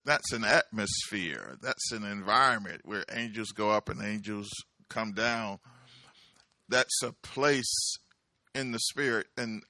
That's an atmosphere. That's an environment where angels go up and angels come down. That's a place in the spirit. And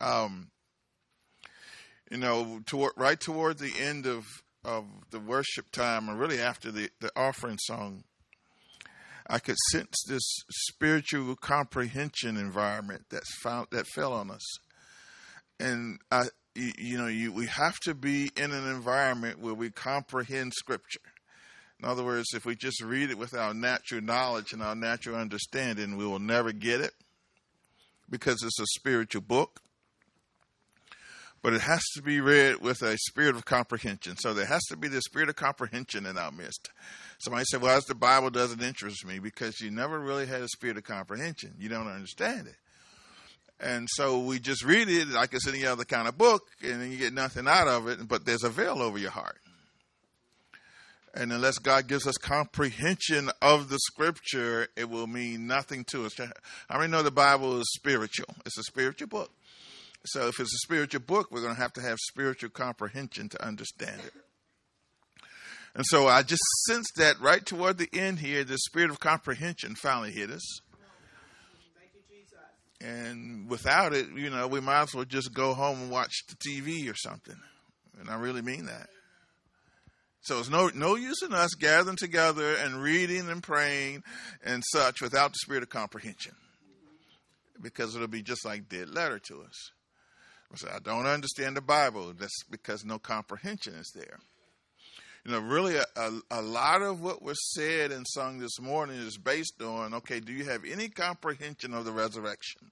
right toward the end of the worship time, or really after the offering song, I could sense this spiritual comprehension environment that fell on us. And we have to be in an environment where we comprehend Scripture. In other words, if we just read it with our natural knowledge and our natural understanding, we will never get it, because it's a spiritual book. But it has to be read with a spirit of comprehension. So there has to be the spirit of comprehension in our midst. Somebody said, well, the Bible doesn't interest me, because you never really had a spirit of comprehension. You don't understand it. And so we just read it like it's any other kind of book, and then you get nothing out of it, but there's a veil over your heart. And unless God gives us comprehension of the Scripture, it will mean nothing to us. How many know the Bible is spiritual? It's a spiritual book. So if it's a spiritual book, we're going to have spiritual comprehension to understand it. And so I just sensed that right toward the end here, the spirit of comprehension finally hit us. Thank you, Jesus. And without it, we might as well just go home and watch the TV or something. And I really mean that. So it's no use in us gathering together and reading and praying and such without the spirit of comprehension, because it'll be just like dead letter to us. I don't understand the Bible. That's because no comprehension is there. Really a lot of what was said and sung this morning is based on, okay, do you have any comprehension of the resurrection?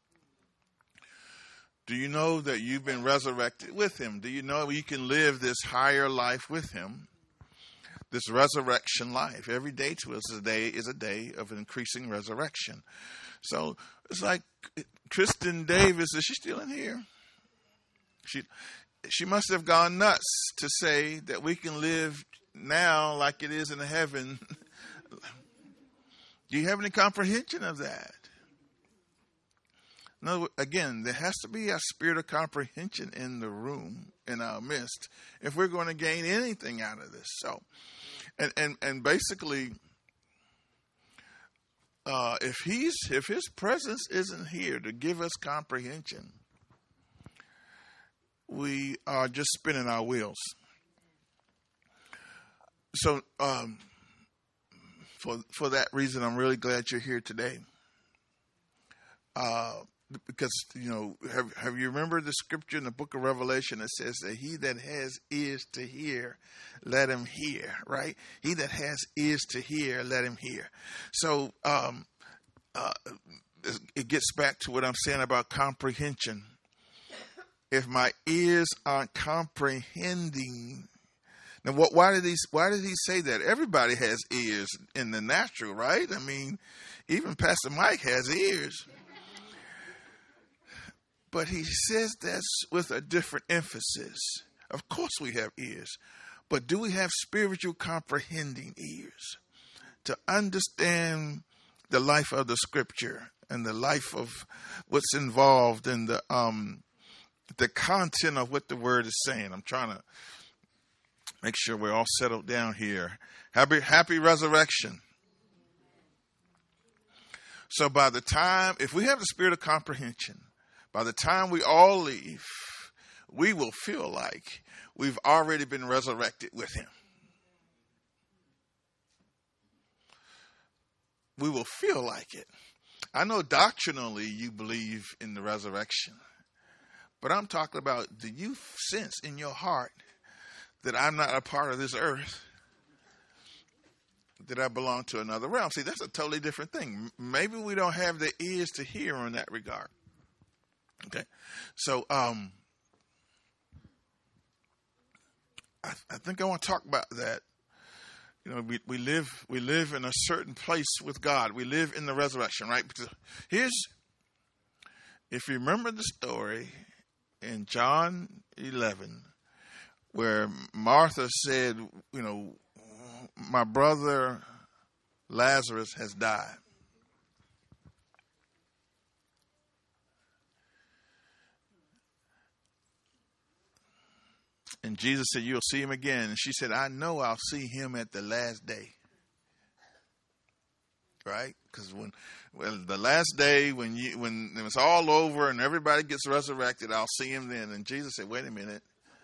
Do you know that you've been resurrected with him? Do you know you can live this higher life with him? This resurrection life. Every day to us is a day of increasing resurrection. So it's like Kristen Davis, is she still in here? She must have gone nuts to say that we can live now like it is in heaven. Do you have any comprehension of that? No, again, there has to be a spirit of comprehension in the room, in our midst, if we're going to gain anything out of this. So, and basically, if his presence isn't here to give us comprehension, we are just spinning our wheels. So, for that reason, I'm really glad you're here today. Because, have you remembered the scripture in the book of Revelation that says that he that has ears to hear, let him hear, right? He that has ears to hear, let him hear. So, it gets back to what I'm saying about comprehension. If my ears aren't comprehending, now why did he say that? Everybody has ears in the natural, right? I mean, even Pastor Mike has ears. But he says that's with a different emphasis. Of course we have ears, but do we have spiritual comprehending ears to understand the life of the Scripture and the life of what's involved in the content of what the Word is saying? I'm trying to make sure we're all settled down here. Happy resurrection. So by the time, if we have the spirit of comprehension, by the time we all leave, we will feel like we've already been resurrected with him. We will feel like it. I know doctrinally you believe in the resurrection, but I'm talking about, do you sense in your heart that I'm not a part of this earth, that I belong to another realm? See, that's a totally different thing. Maybe we don't have the ears to hear in that regard. Okay, so I think I want to talk about that. We live in a certain place with God. We live in the resurrection, right? Because if you remember the story in John 11, where Martha said, my brother Lazarus has died. And Jesus said, you'll see him again. And she said, I know I'll see him at the last day. Right? Because the last day, when it's all over and everybody gets resurrected, I'll see him then. And Jesus said, wait a minute.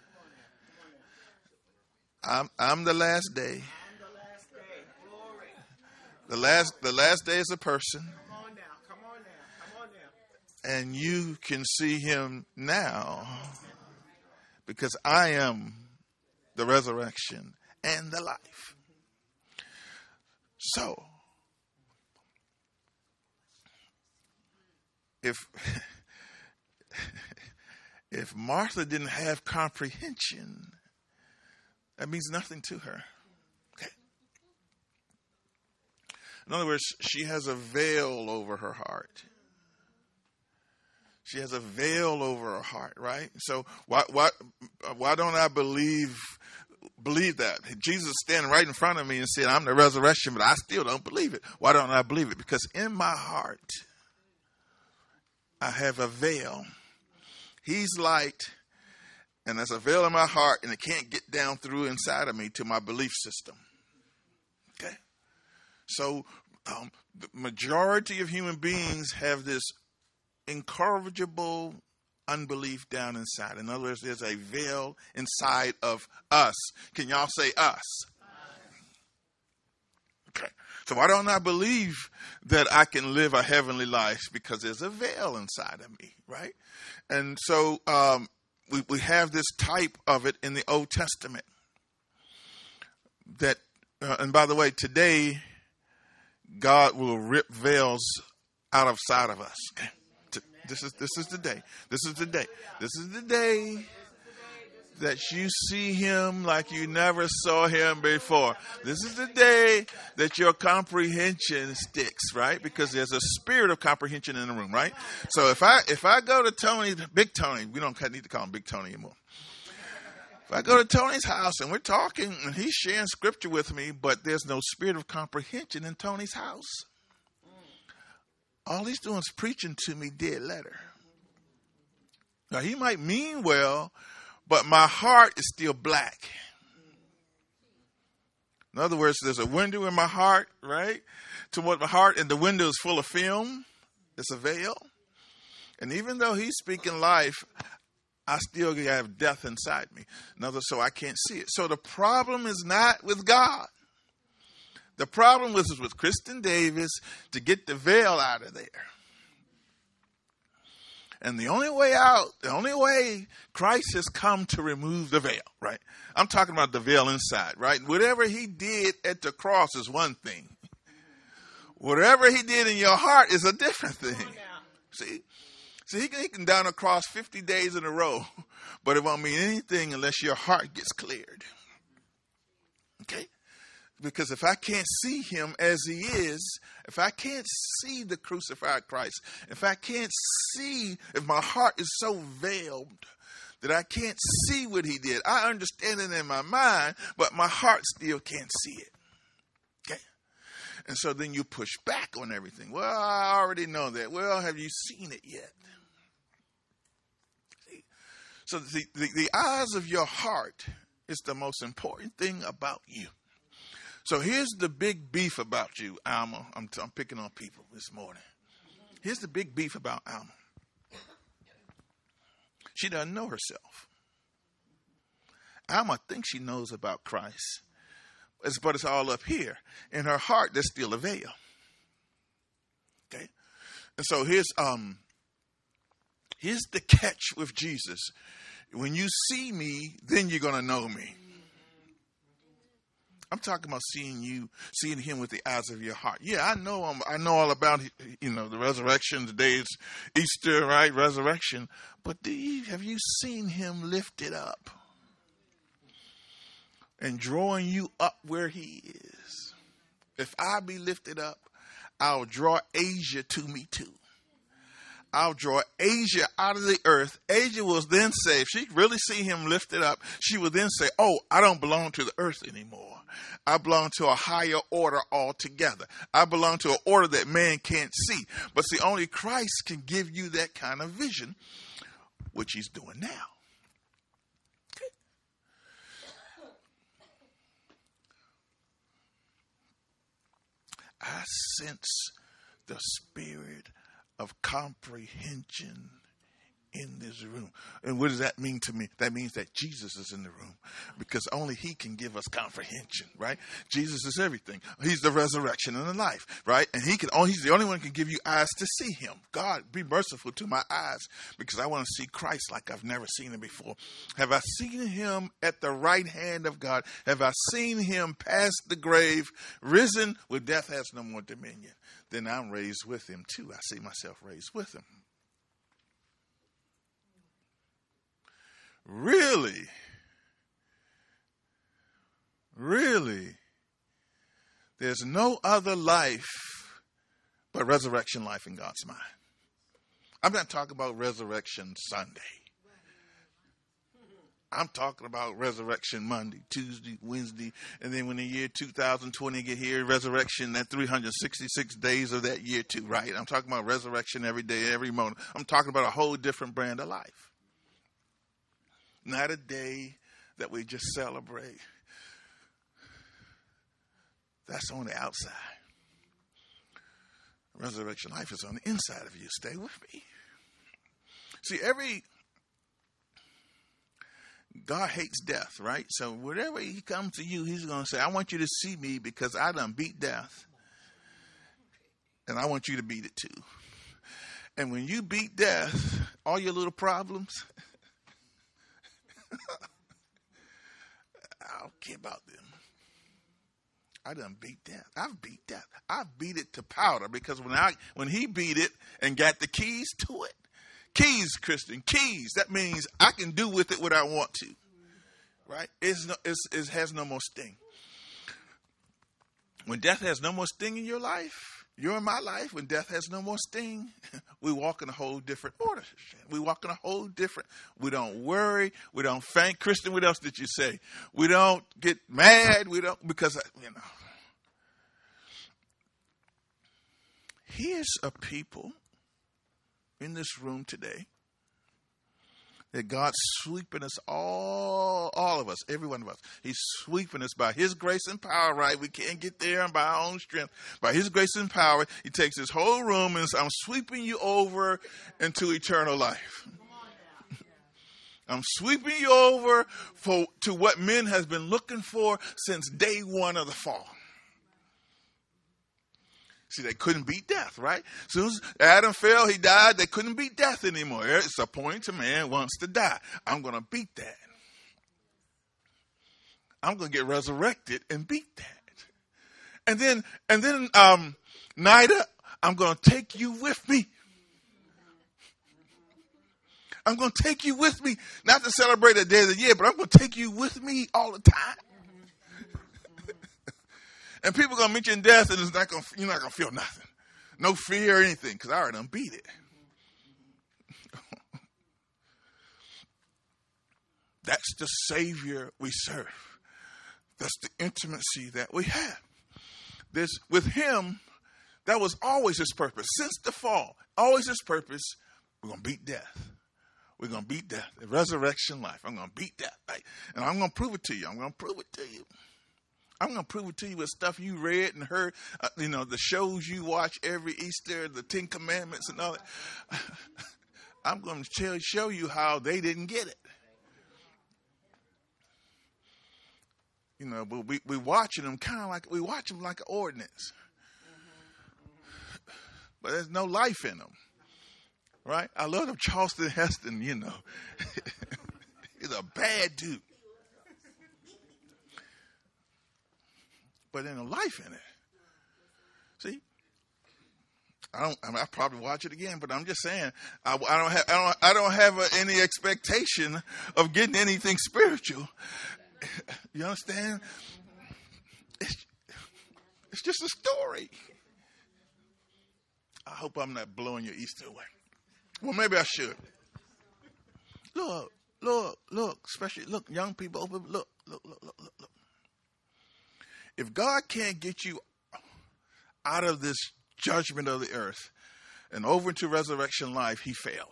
I'm the last day. The last day is a person. Come on now. And you can see him now because I am the resurrection and the life. So, if Martha didn't have comprehension, that means nothing to her. Okay. In other words, she has a veil over her heart. She has a veil over her heart, right? So why don't I believe that? Jesus is standing right in front of me and said, I'm the resurrection, but I still don't believe it. Why don't I believe it? Because in my heart, I have a veil. He's light, and there's a veil in my heart, and it can't get down through inside of me to my belief system. Okay? So the majority of human beings have this incorrigible unbelief down inside. In other words, there's a veil inside of us. Can y'all say us? Okay. So why don't I believe that I can live a heavenly life? Because there's a veil inside of me, right? And so we have this type of it in the Old Testament. That, and by the way, today, God will rip veils out of sight of us. Okay? This is the day. This is the day. This is the day that you see him like you never saw him before. This is the day that your comprehension sticks, right? Because there's a spirit of comprehension in the room, right? So if I go to Tony, Big Tony, we don't need to call him Big Tony anymore. If I go to Tony's house and we're talking and he's sharing scripture with me, but there's no spirit of comprehension in Tony's house, all he's doing is preaching to me dead letter. Now, he might mean well, but my heart is still black. In other words, there's a window in my heart, right? To what my heart, and the window is full of film. It's a veil. And even though he's speaking life, I still have death inside me. In other words, so I can't see it. So the problem is not with God. The problem was with Kristen Davis to get the veil out of there. And the only way out, the only way Christ has come to remove the veil, right? I'm talking about the veil inside, right? Whatever he did at the cross is one thing. Whatever he did in your heart is a different thing. See, he can down a cross 50 days in a row, but it won't mean anything unless your heart gets cleared. Okay? Because if I can't see him as he is, if I can't see the crucified Christ, if I can't see, if my heart is so veiled that I can't see what he did, I understand it in my mind, but my heart still can't see it. Okay? And so then you push back on everything. Well, I already know that. Well, have you seen it yet? See? So the eyes of your heart is the most important thing about you. So here's the big beef about you, Alma. I'm picking on people this morning. Here's the big beef about Alma. She doesn't know herself. Alma thinks she knows about Christ, but it's all up here. In her heart, there's still a veil. Okay? And so here's the catch with Jesus. When you see me, then you're going to know me. I'm talking about seeing him with the eyes of your heart. Yeah, I know all about, the resurrection. Today is Easter, right? Resurrection. But have you seen him lifted up and drawing you up where he is? If I be lifted up, I'll draw Asia to me too. I'll draw Asia out of the earth. Asia will then say, if she really see him lifted up, she will then say, oh, I don't belong to the earth anymore. I belong to a higher order altogether. I belong to an order that man can't see. But see, only Christ can give you that kind of vision, which he's doing now. Okay. I sense the spirit of comprehension in this room. And what does that mean to me? That means that Jesus is in the room, because only he can give us comprehension, right? Jesus is everything. He's the resurrection and the life, right? And he's the only one who can give you eyes to see him. God, be merciful to my eyes, because I want to see Christ like I've never seen him before. Have I seen him at the right hand of God? Have I seen him past the grave, risen where death has no more dominion? Then I'm raised with him too. I see myself raised with him. Really, there's no other life but resurrection life in God's mind. I'm not talking about resurrection Sunday. I'm talking about resurrection Monday, Tuesday, Wednesday, and then when the year 2020 get here, resurrection that 366 days of that year too, right? I'm talking about resurrection every day, every moment. I'm talking about a whole different brand of life. Not a day that we just celebrate. That's on the outside. Resurrection life is on the inside of you. Stay with me. See, God hates death, right? So whenever he comes to you, he's going to say, I want you to see me because I done beat death. And I want you to beat it too. And when you beat death, all your little problems, I don't care about them. I done beat death. I've beat death. I beat it to powder, because when he beat it and got the keys to it, keys, Christian, keys, that means I can do with it what I want to, right? It has no more sting. When death has no more sting in your life, you're in my life, when death has no more sting, we walk in a whole different order. We walk in a whole different, we don't worry, we don't faint. Christian, what else did you say? We don't get mad, because. Here's a people in this room today that God's sweeping us all of us, every one of us. He's sweeping us by his grace and power, right? We can't get there by our own strength. By his grace and power, he takes this whole room and says, I'm sweeping you over into eternal life. I'm sweeping you over to what men has been looking for since day one of the fall. See, they couldn't beat death, right? As soon as Adam fell, he died. They couldn't beat death anymore. It's a point to man wants to die. I'm going to beat that. I'm going to get resurrected and beat that. And then, Nida, I'm going to take you with me. I'm going to take you with me, not to celebrate a day of the year, but I'm going to take you with me all the time. And people are going to mention death, and you're not going to feel nothing. No fear or anything, because I already done beat it. That's the Savior we serve. That's the intimacy that we have. With him, that was always his purpose. Since the fall, always his purpose, we're going to beat death. We're going to beat death. The resurrection life. I'm going to beat death. Right? And I'm going to prove it to you. I'm going to prove it to you. I'm going to prove it to you with stuff you read and heard, the shows you watch every Easter, the 10 Commandments and all that. I'm going to show you how they didn't get it. But we watching them we watch them like an ordinance. But there's no life in them. Right? I love them Charleston Heston, He's a bad dude. But there's no life in it. See? I probably watch it again, but I'm just saying I don't have any expectation of getting anything spiritual. You understand? It's just a story. I hope I'm not blowing your Easter away. Well, maybe I should. Look, especially young people, look. If God can't get you out of this judgment of the earth and over into resurrection life, he failed.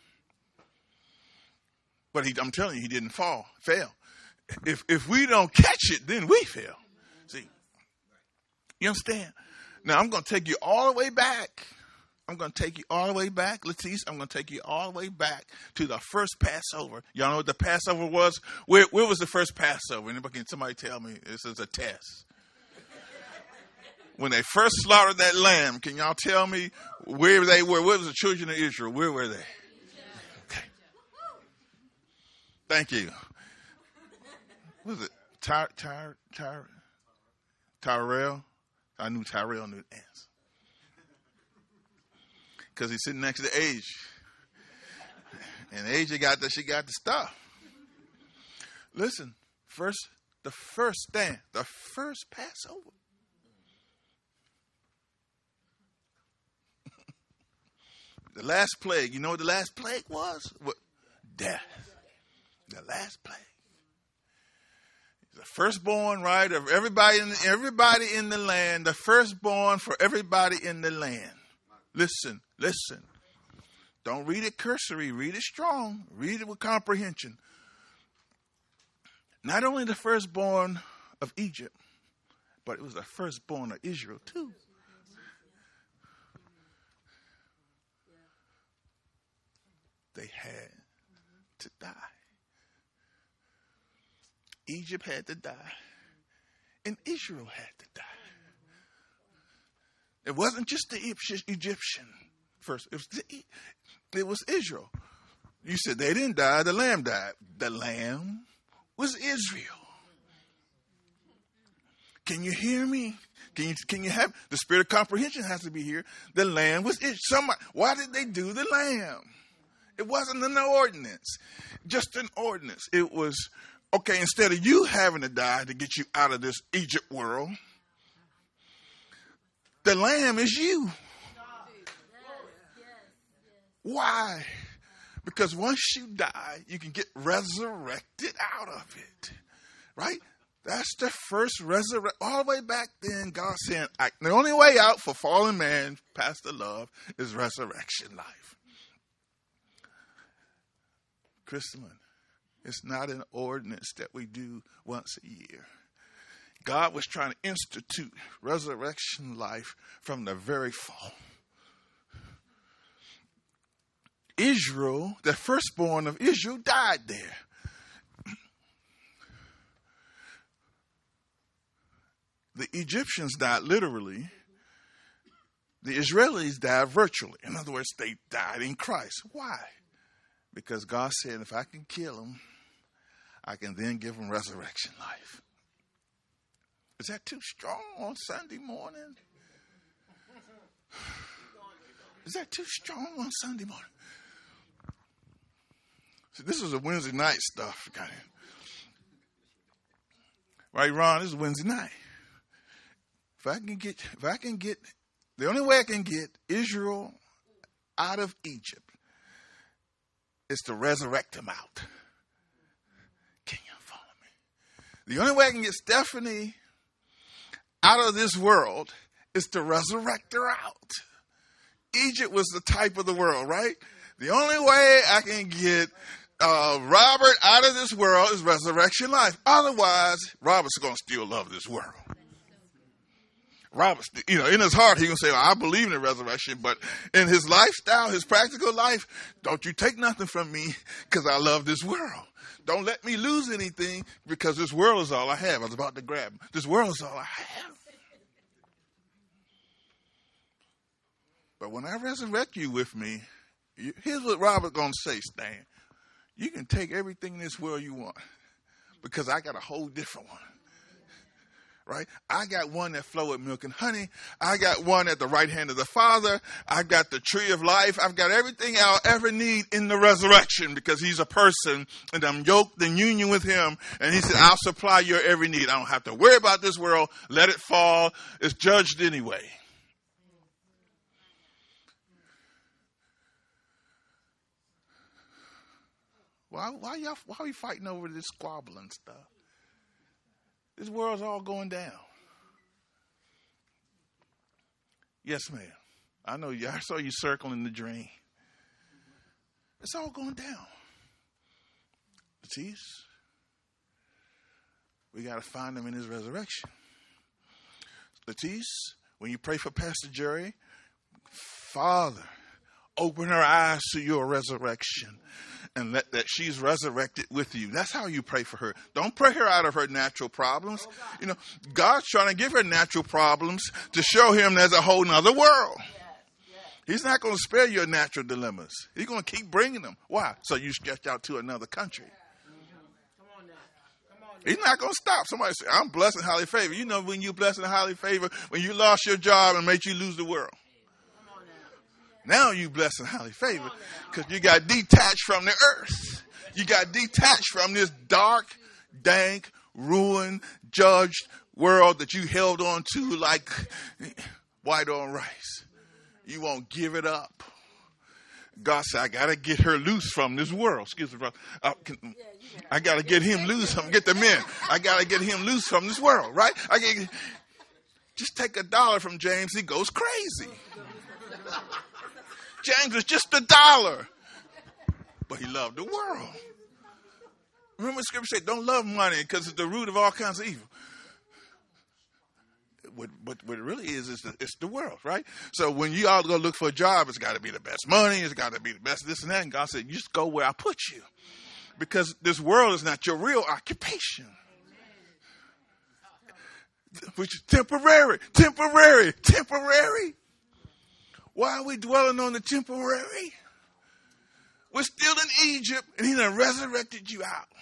But I'm telling you, he didn't fail. If we don't catch it, then we fail. See, you understand? Now, I'm going to take you all the way back. I'm going to take you all the way back, Latisse. I'm going to take you all the way back to the first Passover. Y'all know what the Passover was? Where was the first Passover? Anybody, can somebody tell me? This is a test. When they first slaughtered that lamb, can y'all tell me where they were? Where was the children of Israel? Where were they? Okay. Thank you. What was it? Tyrell? I knew Tyrell knew the answer. Because he's sitting next to Asia. And Asia she got the stuff. Listen, the first Passover. The last plague. You know what the last plague was? What? Death. The last plague. The firstborn, right, of everybody in the land. The firstborn for everybody in the land. Listen. Don't read it cursory. Read it strong. Read it with comprehension. Not only the firstborn of Egypt, but it was the firstborn of Israel too. They had to die. Egypt had to die. And Israel had to die. It wasn't just the Egyptian first. It was Israel. You said they didn't die. The lamb died. The lamb was Israel. Can you hear me? Can you have the spirit of comprehension has to be here? The lamb was Israel. Why did they do the lamb? It wasn't an ordinance, just an ordinance. It was, okay, instead of you having to die to get you out of this Egypt world, the lamb is you. Why? Because once you die, you can get resurrected out of it. Right? That's the first resurrection. All the way back then, God said, the only way out for fallen man past the love is resurrection life. Crystalline, it's not an ordinance that we do once a year. God was trying to institute resurrection life from the very fall. Israel, the firstborn of Israel, died there. The Egyptians died literally. The Israelis died virtually. In other words, they died in Christ. Why? Because God said, if I can kill them, I can then give them resurrection life. Is that too strong on Sunday morning? Is that too strong on Sunday morning? See, this is a Wednesday night stuff. Right, Ron? This is Wednesday night. If I can get, the only way I can get Israel out of Egypt is to resurrect them out. Can you follow me? The only way I can get Stephanie out of this world is to resurrect her out. Egypt was the type of the world, right? The only way I can get Robert out of this world is resurrection life. Otherwise, Robert's going to still love this world. Robert, in his heart, he's going to say, well, I believe in the resurrection, but in his lifestyle, his practical life, don't you take nothing from me because I love this world. Don't let me lose anything because this world is all I have. I was about to grab him. This world is all I have. But when I resurrect you with me, here's what Robert's going to say, Stan. You can take everything in this world you want because I got a whole different one. Right? I got one that flow with milk and honey. I got one at the right hand of the Father. I got the tree of life. I've got everything I'll ever need in the resurrection because he's a person and I'm yoked in union with him. And he said, I'll supply your every need. I don't have to worry about this world. Let it fall. It's judged anyway. Why are we fighting over this squabbling stuff? This world's all going down. Yes, ma'am. I know you. I saw you circling the drain. It's all going down. Matisse, we got to find him in his resurrection. Matisse, When you pray for Pastor Jerry, Father, open her eyes to your resurrection and let that she's resurrected with you. That's how you pray for her. Don't pray her out of her natural problems. You know, God's trying to give her natural problems to show him there's a whole nother world. He's not going to spare your natural dilemmas. He's going to keep bringing them. Why? So you stretch out to another country. He's not going to stop. Somebody say, I'm blessed and highly favored. You know when you're blessed and highly favored, when you lost your job and made you lose the world. Now you blessed and highly favored because you got detached from the earth. You got detached from this dark, dank, ruined, judged world that you held on to like white on rice. You won't give it up. God said, I got to get her loose from this world. Excuse me, brother. I got to get him loose from, get the men. I got to get him loose from this world, right? Just take $1 from James. He goes crazy. James was just $1, but he loved the world. Remember the scripture said, don't love money because it's the root of all kinds of evil. What it really is it's the world, right? So when you all go look for a job, it's got to be the best money. It's got to be the best this and that. And God said, you just go where I put you. Because this world is not your real occupation. Which is temporary. Why are we dwelling on the temporary? We're still in Egypt and he done resurrected you out.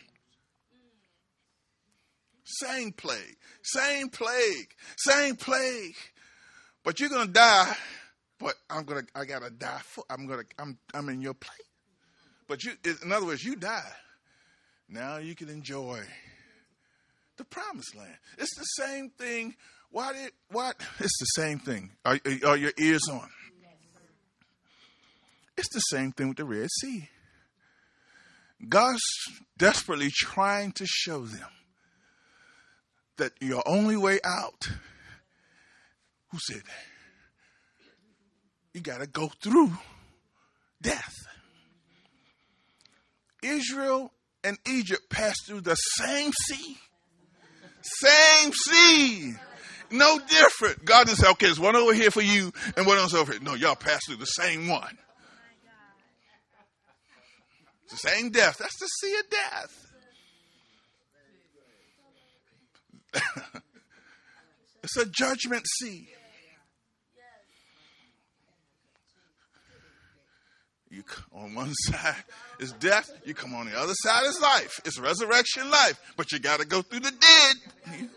Same plague. But you're gonna die. But I gotta die I'm in your place. But in other words, you die. Now you can enjoy the promised land. It's the same thing. It's the same thing. Are your ears on? It's the same thing with the Red Sea. God's desperately trying to show them that your only way out, who said that? You got to go through death. Israel and Egypt passed through the same sea. No different. God just said, okay, there's one over here for you and one else over here. No, y'all passed through the same one. It's the same death. That's the sea of death. It's a judgment sea. You on one side is death. You come on the other side is life. It's resurrection life. But you got to go through the dead.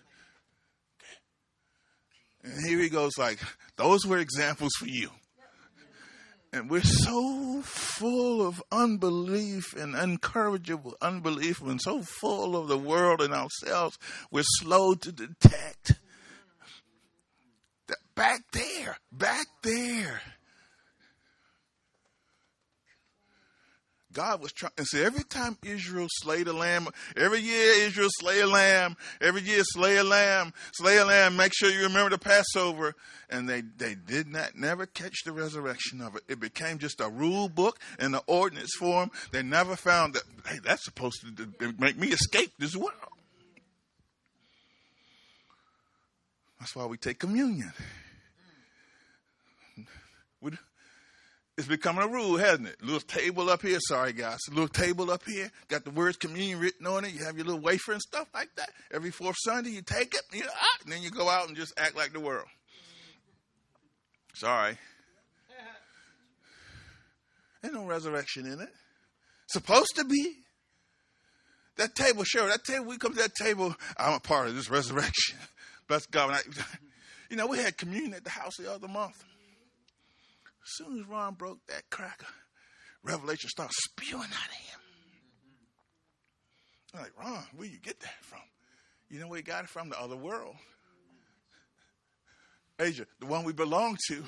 And here he goes like, those were examples for you. And we're so full of unbelief and incorrigible unbelief and so full of the world and ourselves, we're slow to detect that back there, God was trying, and see, every time Israel slayed a lamb, every year Israel slay a lamb, make sure you remember the Passover, and they did never catch the resurrection of it. It became just a rule book in the ordinance form. They never found that, hey, that's supposed to make me escape this world. That's why we take communion. It's becoming a rule, hasn't it? Little table up here. Sorry, guys. A little table up here. Got the words communion written on it. You have your little wafer and stuff like that. Every fourth Sunday, you take it, and then you go out and just act like the world. Sorry. There's no resurrection in it. Supposed to be. That table, sure. That table, we come to that table. I'm a part of this resurrection. Bless God. We had communion at the house the other month. As soon as Ron broke that cracker, revelation started spewing out of him. I'm like, Ron, where you get that from? You know where he got it from? The other world. Asia, the one we belong to.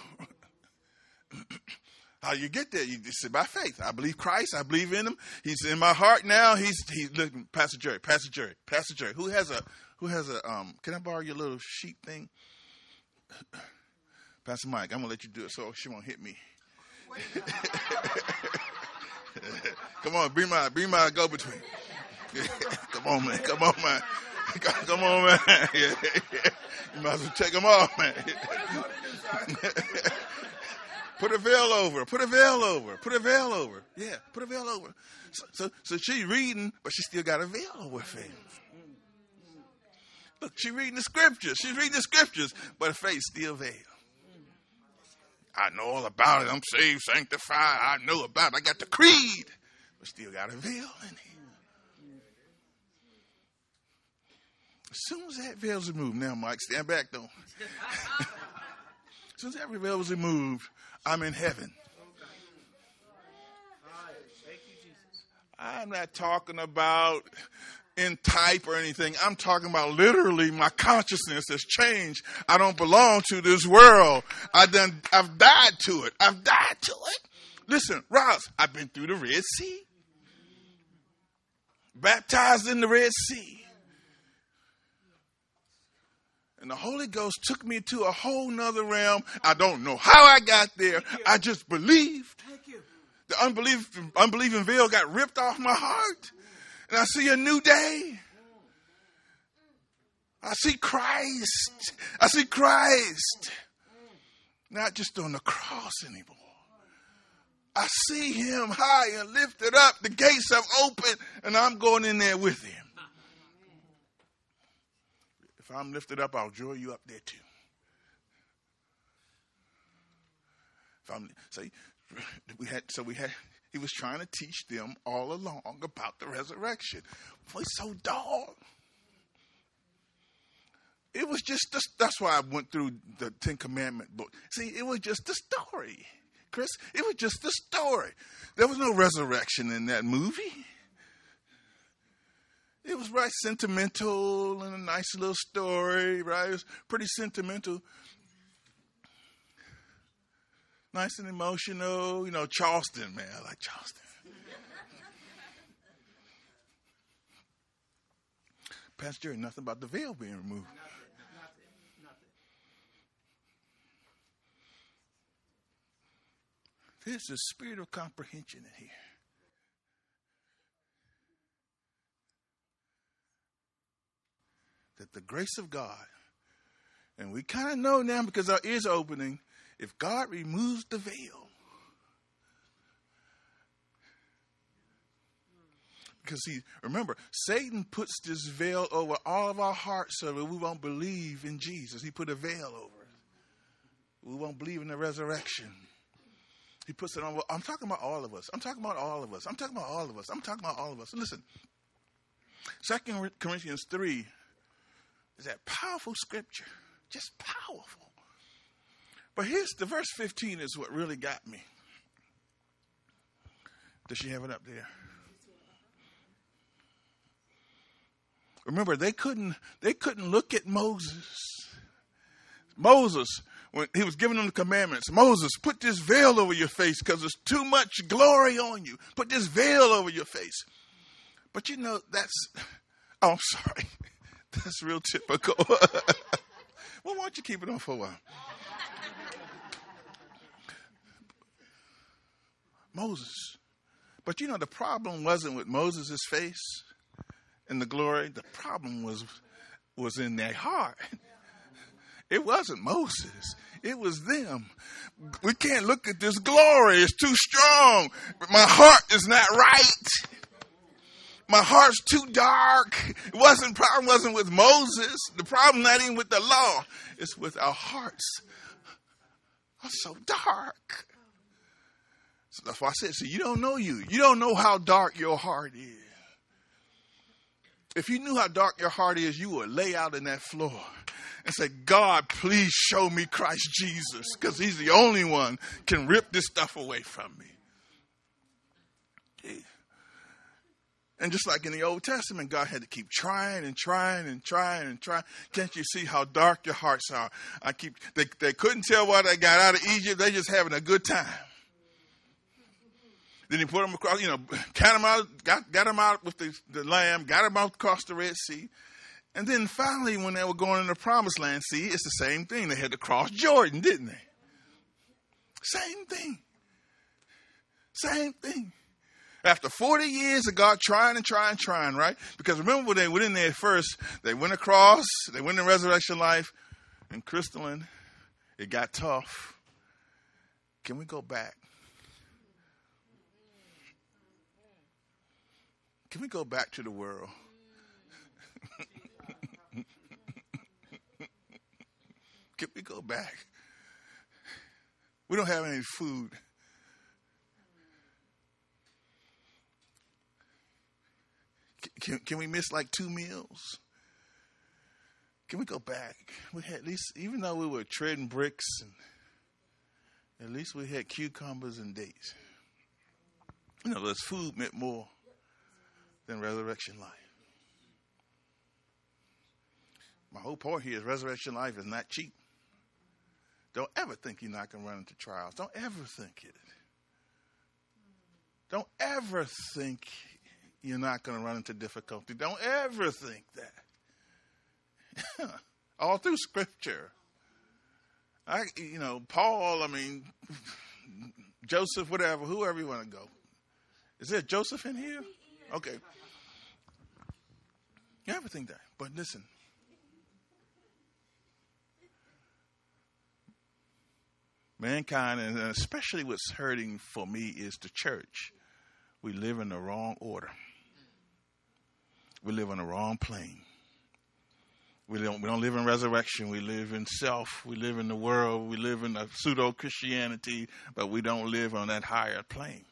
How you get there? You say by faith. I believe Christ. I believe in him. He's in my heart now. He's looking. Pastor Jerry. Who has a? Can I borrow your little sheet thing? Pastor Mike, I'm going to let you do it so she won't hit me. Come on, be my go-between. Come on, man. Come on, man. Yeah. You might as well take them off, man. Put a veil over. Put a veil over. Put a veil over. Yeah, put a veil over. So she's reading, but she still got a veil over her face. Look, she's reading the scriptures. She's reading the scriptures, but her face still veiled. I know all about it. I'm saved, sanctified. I know about it. I got the creed, but still got a veil in here. As soon as that veil's removed, now, Mike, stand back, though. As soon as that veil was removed, I'm in heaven. I'm not talking about in type or anything. I'm talking about literally my consciousness has changed. I don't belong to this world. I've died to it. I've died to it. Listen, Ross, I've been through the Red Sea. Baptized in the Red Sea. And the Holy Ghost took me to a whole nother realm. I don't know how I got there. I just believed. The unbelieving veil got ripped off my heart. And I see a new day. I see Christ. I see Christ. Not just on the cross anymore. I see him high and lifted up. The gates have opened and I'm going in there with him. If I'm lifted up, I'll draw you up there too. He was trying to teach them all along about the resurrection. Boy, so dull. It was just, that's why I went through the Ten Commandment book. See, it was just a story, Chris. It was just a story. There was no resurrection in that movie. It was right sentimental and a nice little story, right? It was pretty sentimental. Nice and emotional. You know, Charleston, man. I like Charleston. Pastor Jerry, nothing about the veil being removed. Nothing. There's a spirit of comprehension in here. That the grace of God, and we kind of know now because our ears are opening, if God removes the veil, because remember, Satan puts this veil over all of our hearts so that we won't believe in Jesus. He put a veil over it. We won't believe in the resurrection. He puts it on. I'm talking about all of us. I'm talking about all of us. I'm talking about all of us. I'm talking about all of us. Listen, 2 Corinthians 3 is that powerful scripture. Just powerful. But here's the verse 15 is what really got me. Does she have it up there? Remember, they couldn't look at Moses. Moses, when he was giving them the commandments, Moses, put this veil over your face because there's too much glory on you. Put this veil over your face. But you know, I'm sorry. That's real typical. Well, why don't you keep it on for a while? Moses. But you know, the problem wasn't with Moses' face and the glory. The problem was in their heart. It wasn't Moses. It was them. We can't look at this glory. It's too strong. My heart is not right. My heart's too dark. Problem wasn't with Moses. The problem not even with the law. It's with our hearts. Are so dark. So that's why I said, so you don't know you. You don't know how dark your heart is. If you knew how dark your heart is, you would lay out in that floor and say, God, please show me Christ Jesus, because he's the only one can rip this stuff away from me. Yeah. And just like in the Old Testament, God had to keep trying and trying and trying and trying. Can't you see how dark your hearts are? They couldn't tell why they got out of Egypt. They just having a good time. Then he put them across, got them out with the lamb, got them out across the Red Sea. And then finally, when they were going in the Promised Land, see, it's the same thing. They had to cross Jordan, didn't they? Same thing. Same thing. After 40 years of God trying, right? Because remember when they went in there first, they went across, they went in resurrection life, and crystalline, it got tough. Can we go back? Can we go back to the world? Can we go back? We don't have any food. Can we miss like 2 meals? Can we go back? We had at least, even though we were treading bricks, and at least we had cucumbers and dates. You know, this food meant more than resurrection life. My whole point here is resurrection life is not cheap. Don't ever think you're not going to run into trials. Don't ever think it. Don't ever think you're not going to run into difficulty. Don't ever think that. All through Scripture. Paul, Joseph, whatever, whoever you want to go. Is there Joseph in here? Okay. You ever think that? But listen. Mankind, and especially what's hurting for me, is the church. We live in the wrong order. We live on the wrong plane. We don't live in resurrection. We live in self. We live in the world. We live in a pseudo-Christianity, but we don't live on that higher plane.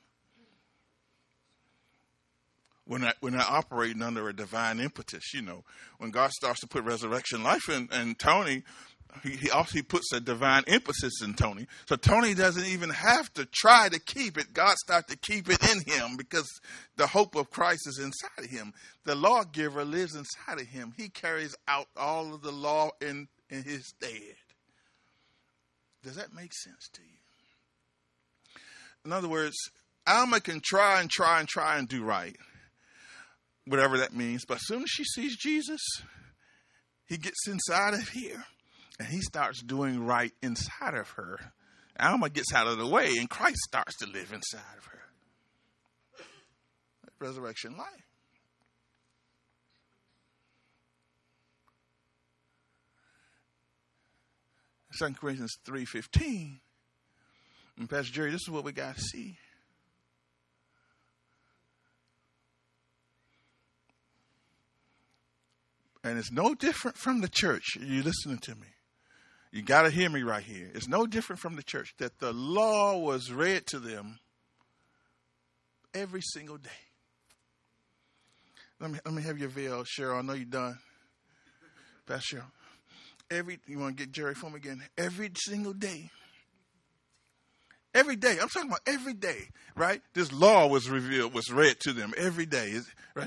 We're not operating under a divine impetus. You know, when God starts to put resurrection life in Tony, he also puts a divine emphasis in Tony. So Tony doesn't even have to try to keep it. God starts to keep it in him because the hope of Christ is inside of him. The lawgiver lives inside of him. He carries out all of the law in his stead. Does that make sense to you? In other words, Alma can try and do right, whatever that means. But as soon as she sees Jesus, he gets inside of here. And he starts doing right inside of her. Alma gets out of the way, and Christ starts to live inside of her. Resurrection life. Second Corinthians 3:15. And Pastor Jerry, this is what we got to see. And it's no different from the church. You listening to me? You got to hear me right here. It's no different from the church that the law was read to them every single day. Let me have your veil, Cheryl. I know you're done. Pastor Cheryl. You want to get Jerry for me again? Every single day. Every day. I'm talking about every day, right? This law was read to them every day, right?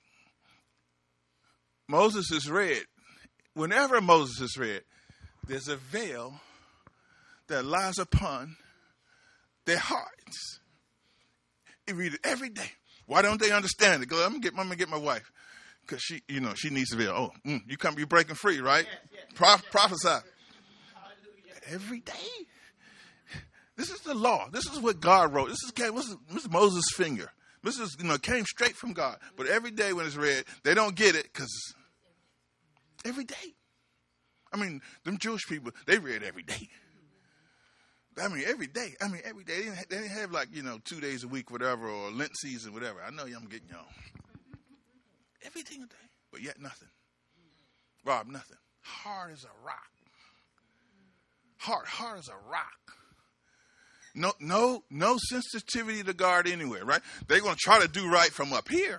Moses is read. Whenever Moses is read, there's a veil that lies upon their hearts. You read it every day. Why don't they understand it? I'm gonna get my wife, because she needs a veil. Oh, you're breaking free, right? Yes. Prophesy. Every day. This is the law. This is what God wrote. This is Moses' finger. This is came straight from God. But every day when it's read, they don't get it because every day. Them Jewish people, they read every day. Every day. Every day. They didn't have 2 days a week, whatever, or Lent season, whatever. I know I'm getting y'all. Every single day. But yet nothing. Rob, nothing. Hard as a rock. Hard as a rock. No sensitivity to God anywhere, right? They're going to try to do right from up here.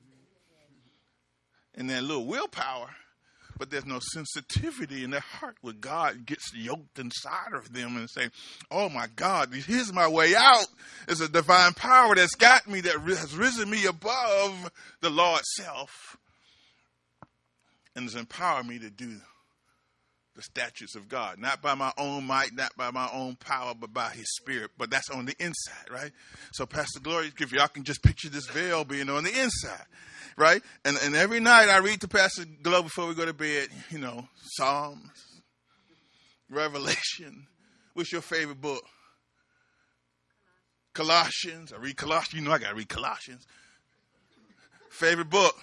And then a little willpower. But there's no sensitivity in their heart where God gets yoked inside of them and say, oh my God, here's my way out. It's a divine power that's got me, that has risen me above the law itself. And has empowered me to do the statutes of God. Not by my own might, not by my own power, but by his spirit. But that's on the inside, right? So Pastor Glory, if y'all can just picture this veil being on the inside. Right? And every night I read to Pastor Glow before we go to bed, Psalms, Revelation. What's your favorite book? Colossians. I read Colossians. You know I got to read Colossians. Favorite book?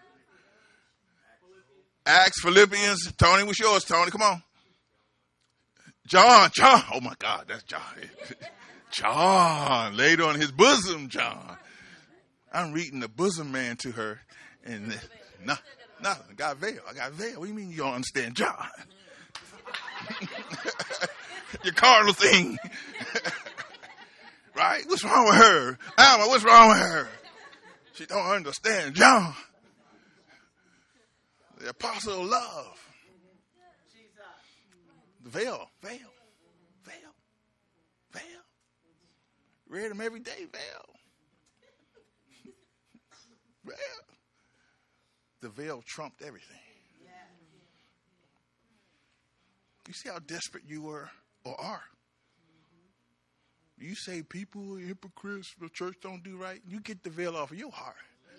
Acts, Philippians. Tony, what's yours, Tony? Come on. John. Oh, my God, that's John. John. Laid on his bosom, John. I'm reading the bosom man to her. And nothing. I got veil. What do you mean you don't understand John? Your carnal thing. Right? What's wrong with her? Alma, what's wrong with her? She don't understand John. The apostle of love. The veil. Read them every day, veil. The veil trumped everything. You see how desperate you were or are? You say people are hypocrites, the church don't do right. You get the veil off of your heart.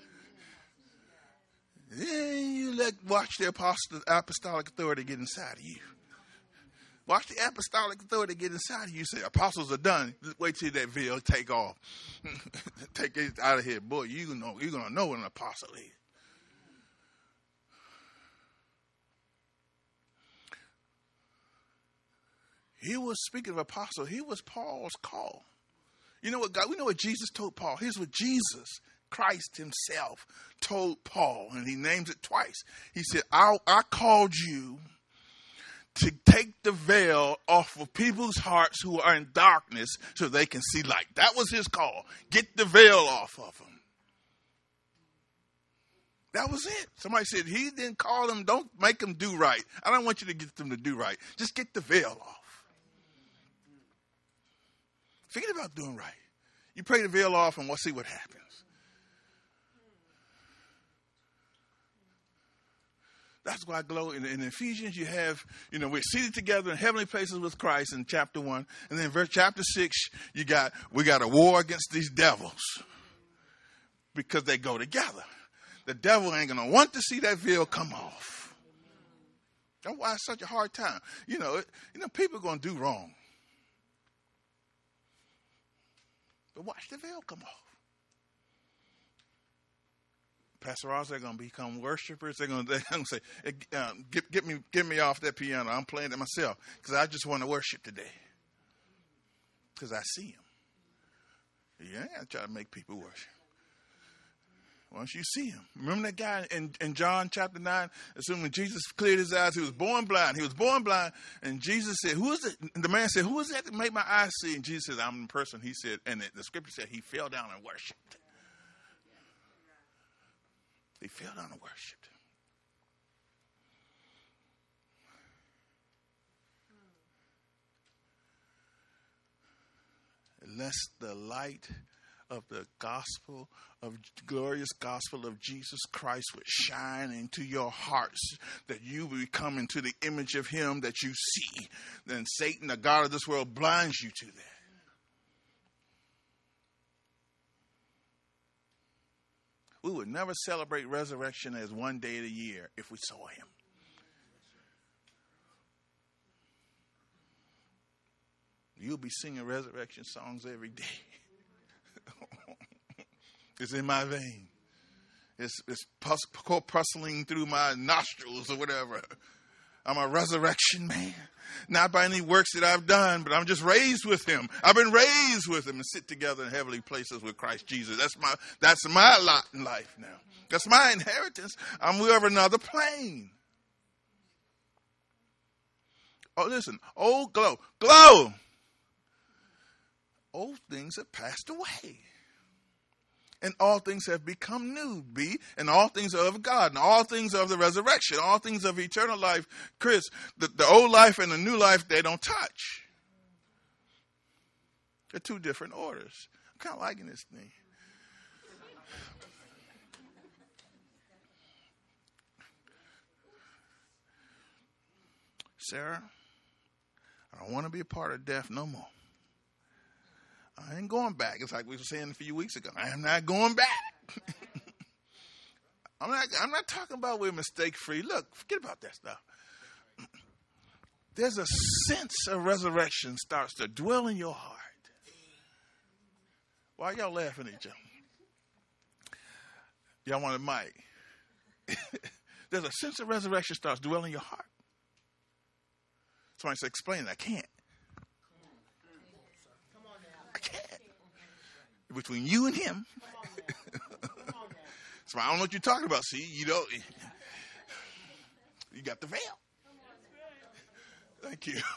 Then you watch the apostolic authority get inside of you. Watch the apostolic authority get inside of you. Say, apostles are done. Wait till that veil take off. Take it out of here. Boy, you're going to know what an apostle is. He was, speaking of apostle, he was Paul's call. You know what God, we know what Jesus told Paul. Here's what Jesus, Christ himself, told Paul, and he names it twice. He said, I called you to take the veil off of people's hearts who are in darkness so they can see light. That was his call. Get the veil off of them. That was it. Somebody said, he didn't call them, don't make them do right. I don't want you to get them to do right. Just get the veil off. Forget about doing right. You pray the veil off and we'll see what happens. That's why I glow. In Ephesians, you have, we're seated together in heavenly places with Christ in chapter 1. And then chapter 6, we got a war against these devils because they go together. The devil ain't going to want to see that veil come off. That's why it's such a hard time. People are going to do wrong. But watch the veil come off. Pastor Ross, they're going to become worshipers. They're going to say, get me off that piano. I'm playing it myself because I just want to worship today. Because I see him. Yeah, I try to make people worship. Once you see him. Remember that guy in John chapter 9? Assuming when Jesus cleared his eyes, he was born blind. And Jesus said, who is it? And the man said, who is that made my eyes see? And Jesus said, I'm the person. He said, and the scripture said he fell down and worshiped. He fell down and worshipped. Lest the light of the gospel, of glorious gospel of Jesus Christ would shine into your hearts, that you will come into the image of him that you see. Then Satan, the God of this world, blinds you to that. We would never celebrate resurrection as one day of the year if we saw him. You'll be singing resurrection songs every day. It's in my vein. It's pulsing through my nostrils or whatever. I'm a resurrection man. Not by any works that I've done, but I'm just raised with him. I've been raised with him and sit together in heavenly places with Christ Jesus. That's my lot in life now. That's my inheritance. I'm with another plane. Oh, listen. Oh, glow. Old things have passed away. And all things have become new, and all things are of God, and all things are of the resurrection, all things of eternal life. Chris, the old life and the new life, they don't touch. They're two different orders. I'm kind of liking this thing. Sarah, I don't want to be a part of death no more. I ain't going back. It's like we were saying a few weeks ago. I am not going back. I'm not talking about we're mistake free. Look, forget about that stuff. There's a sense of resurrection starts to dwell in your heart. Why y'all laughing at each other? Y'all want a mic? There's a sense of resurrection starts dwelling in your heart. Somebody said, explain it. I can't. I can't. Between you and him. So I don't know what you're talking about. See, you don't. You got the veil. Thank you.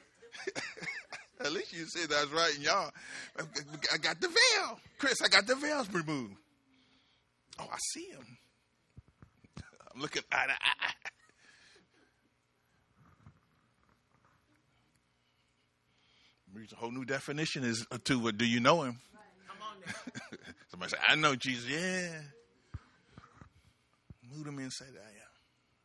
At least you said that's right, and y'all. I got the veil. Chris, I got the veils removed. Oh, I see him. I'm looking eye to eye. A whole new definition is to what? Do you know him? Somebody say, I know Jesus. Yeah. Who the men say that I am?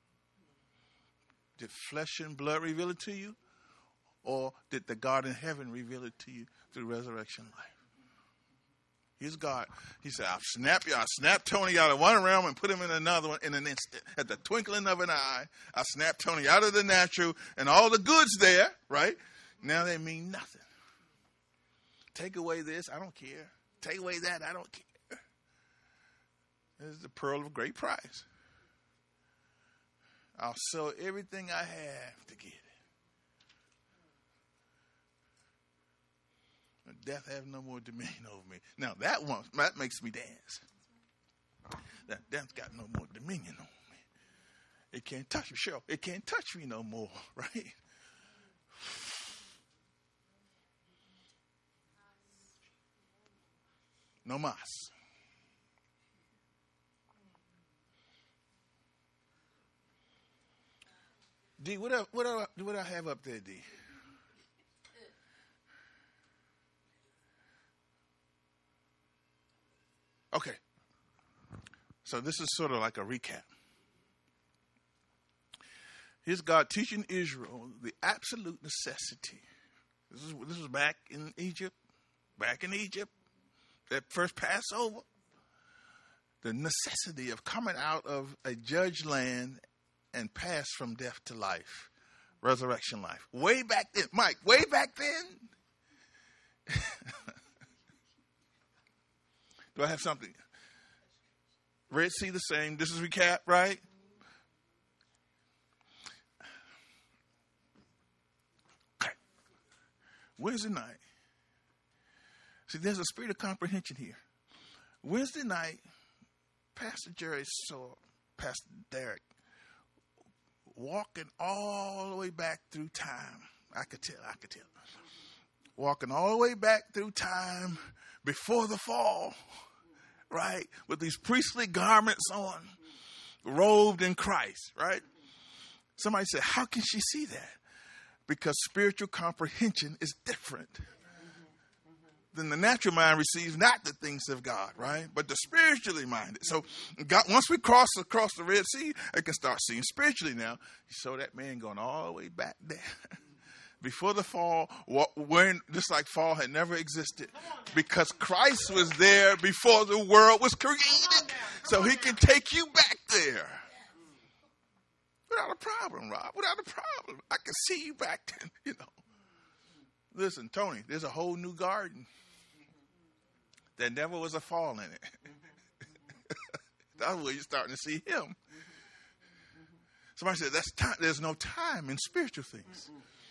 Did flesh and blood reveal it to you? Or did the God in heaven reveal it to you through resurrection life? He's God. He said, I'll snap Tony out of one realm and put him in another one in an instant. At the twinkling of an eye, I snap Tony out of the natural and all the goods there, right? Now they mean nothing. Take away this, I don't care. Take away that, I don't care. This is the pearl of great price. I'll sell everything I have to get it. Death have no more dominion over me. Now that makes me dance. That death got no more dominion over me. It can't touch me. Sure, it can't touch me no more, right? No mas. D, what I have up there, D? Okay. So this is sort of like a recap. Here's God teaching Israel the absolute necessity. This was back in Egypt. That first Passover. The necessity of coming out of a judged land and pass from death to life. Resurrection life. Way back then. Mike, way back then. Do I have something? Red Sea the same. This is recap, right? Okay. Wednesday night. See, there's a spirit of comprehension here. Wednesday night, Pastor Jerry saw Pastor Derek walking all the way back through time. I could tell. Walking all the way back through time before the fall, right? With these priestly garments on, robed in Christ, right? Somebody said, how can she see that? Because spiritual comprehension is different. Then the natural mind receives not the things of God, right? But the spiritually minded. So God, once we cross across the Red Sea, I can start seeing spiritually now. He saw that man going all the way back there. Before the fall, when just like fall had never existed. Because Christ was there before the world was created. So he can take you back there. Without a problem, Rob. Without a problem. I can see you back then, you know. Listen, Tony, there's a whole new garden. There never was a fall in it. That's where you're starting to see him. Somebody said, "That's time. There's no time in spiritual things."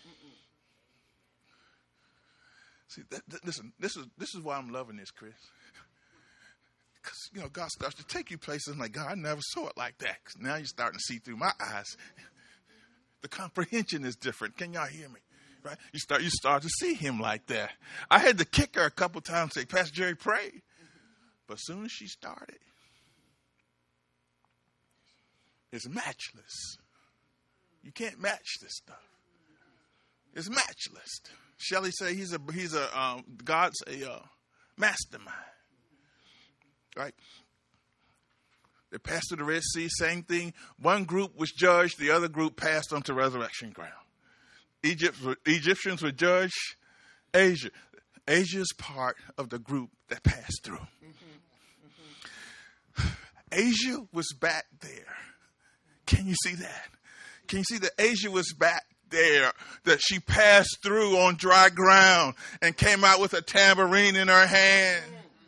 See, listen. This is why I'm loving this, Chris. Because God starts to take you places. I'm like, God, I never saw it like that. 'Cause now you're starting to see through my eyes. The comprehension is different. Can y'all hear me? Right? You start to see him like that. I had to kick her a couple times and say, Pastor Jerry, pray. But as soon as she started, it's matchless. You can't match this stuff. It's matchless. Shelley say God's a mastermind. Right? They passed through the Red Sea, same thing. One group was judged, the other group passed on to resurrection ground. Egyptians were judged. Asia is part of the group that passed through. Asia was back there. Can you see that? Can you see that Asia was back there? That she passed through on dry ground and came out with a tambourine in her hand.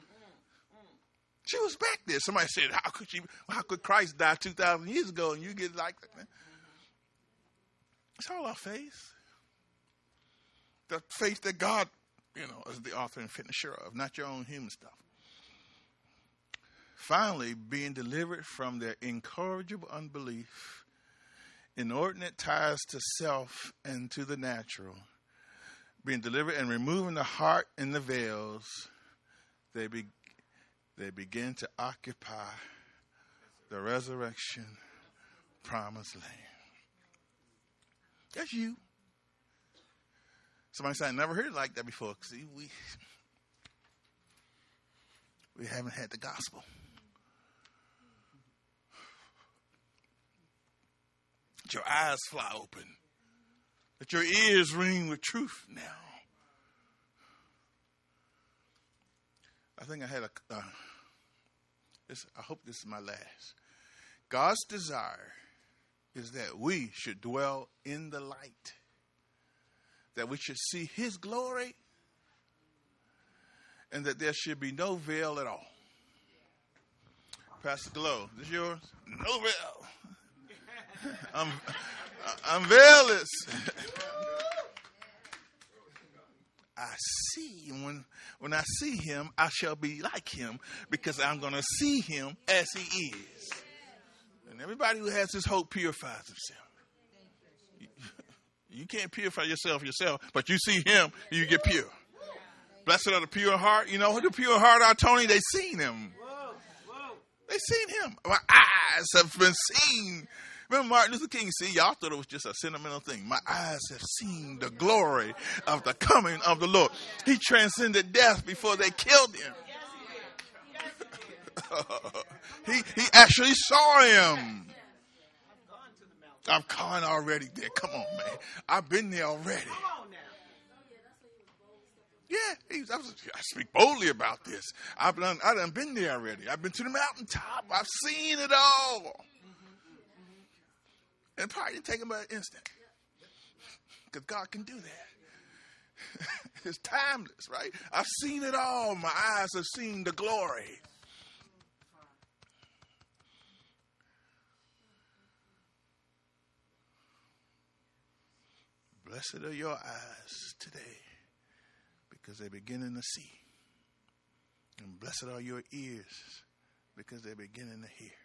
She was back there. Somebody said, how could Christ die 2,000 years ago and you get like that? It's all our faith. The faith that God, is the author and finisher of, not your own human stuff. Finally, being delivered from their incorrigible unbelief, inordinate ties to self and to the natural, being delivered and removing the heart and the veils, they begin to occupy the resurrection promised land. That's you. Somebody said, I never heard it like that before. See, we haven't had the gospel. Let your eyes fly open. Let your ears ring with truth now. I think I had I hope this is my last. God's desire is that we should dwell in the light, that we should see his glory, and that there should be no veil at all. Pastor Glow, this yours? No veil. I'm veilless. I see when I see him, I shall be like him because I'm going to see him as he is. And everybody who has this hope purifies himself. You can't purify yourself, but you see him, you get pure. Blessed are the pure heart. You know who the pure heart are, Tony? They seen him. They seen him. My eyes have been seen. Remember Martin Luther King? See, y'all thought it was just a sentimental thing. My eyes have seen the glory of the coming of the Lord. He transcended death before they killed him. He actually saw him. I've gone already there. Come on, man. I've been there already. Yeah, I speak boldly about this. I've done been there already. I've been to the mountaintop. I've seen it all. And probably didn't take him by an instant. Because God can do that. It's timeless, right? I've seen it all. My eyes have seen the glory. Blessed are your eyes today, because they're beginning to see. And blessed are your ears, because they're beginning to hear.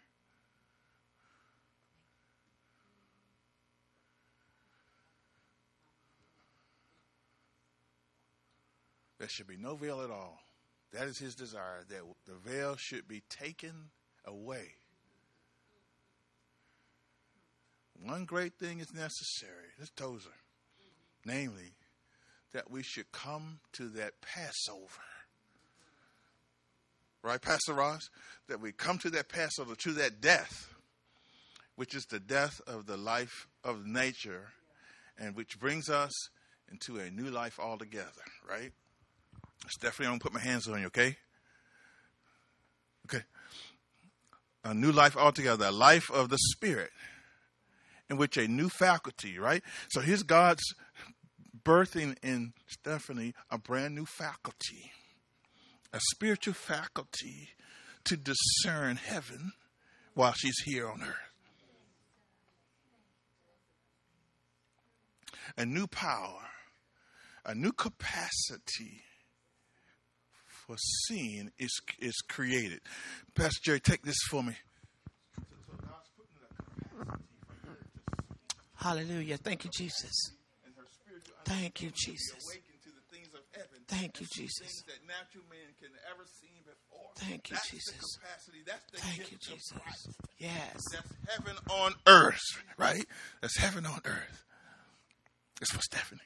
There should be no veil at all. That is his desire, that the veil should be taken away. One great thing is necessary. This Tozer. Namely, that we should come to that Passover. Right, Pastor Ross? That we come to that Passover, to that death, which is the death of the life of nature, and which brings us into a new life altogether, right? Stephanie, I'm going to put my hands on you, okay? Okay. A new life altogether, a life of the Spirit, in which a new faculty, right? So here's God's birthing in Stephanie a brand new faculty, a spiritual faculty to discern heaven while she's here on earth. A new power, a new capacity for seeing is created. Pastor Jerry, take this for me. Hallelujah. Thank you, Jesus. Thank you, Jesus. Thank you, Jesus. Thank you, Jesus. Thank you, Jesus. Yes. That's heaven on earth, right? That's heaven on earth. It's for Stephanie.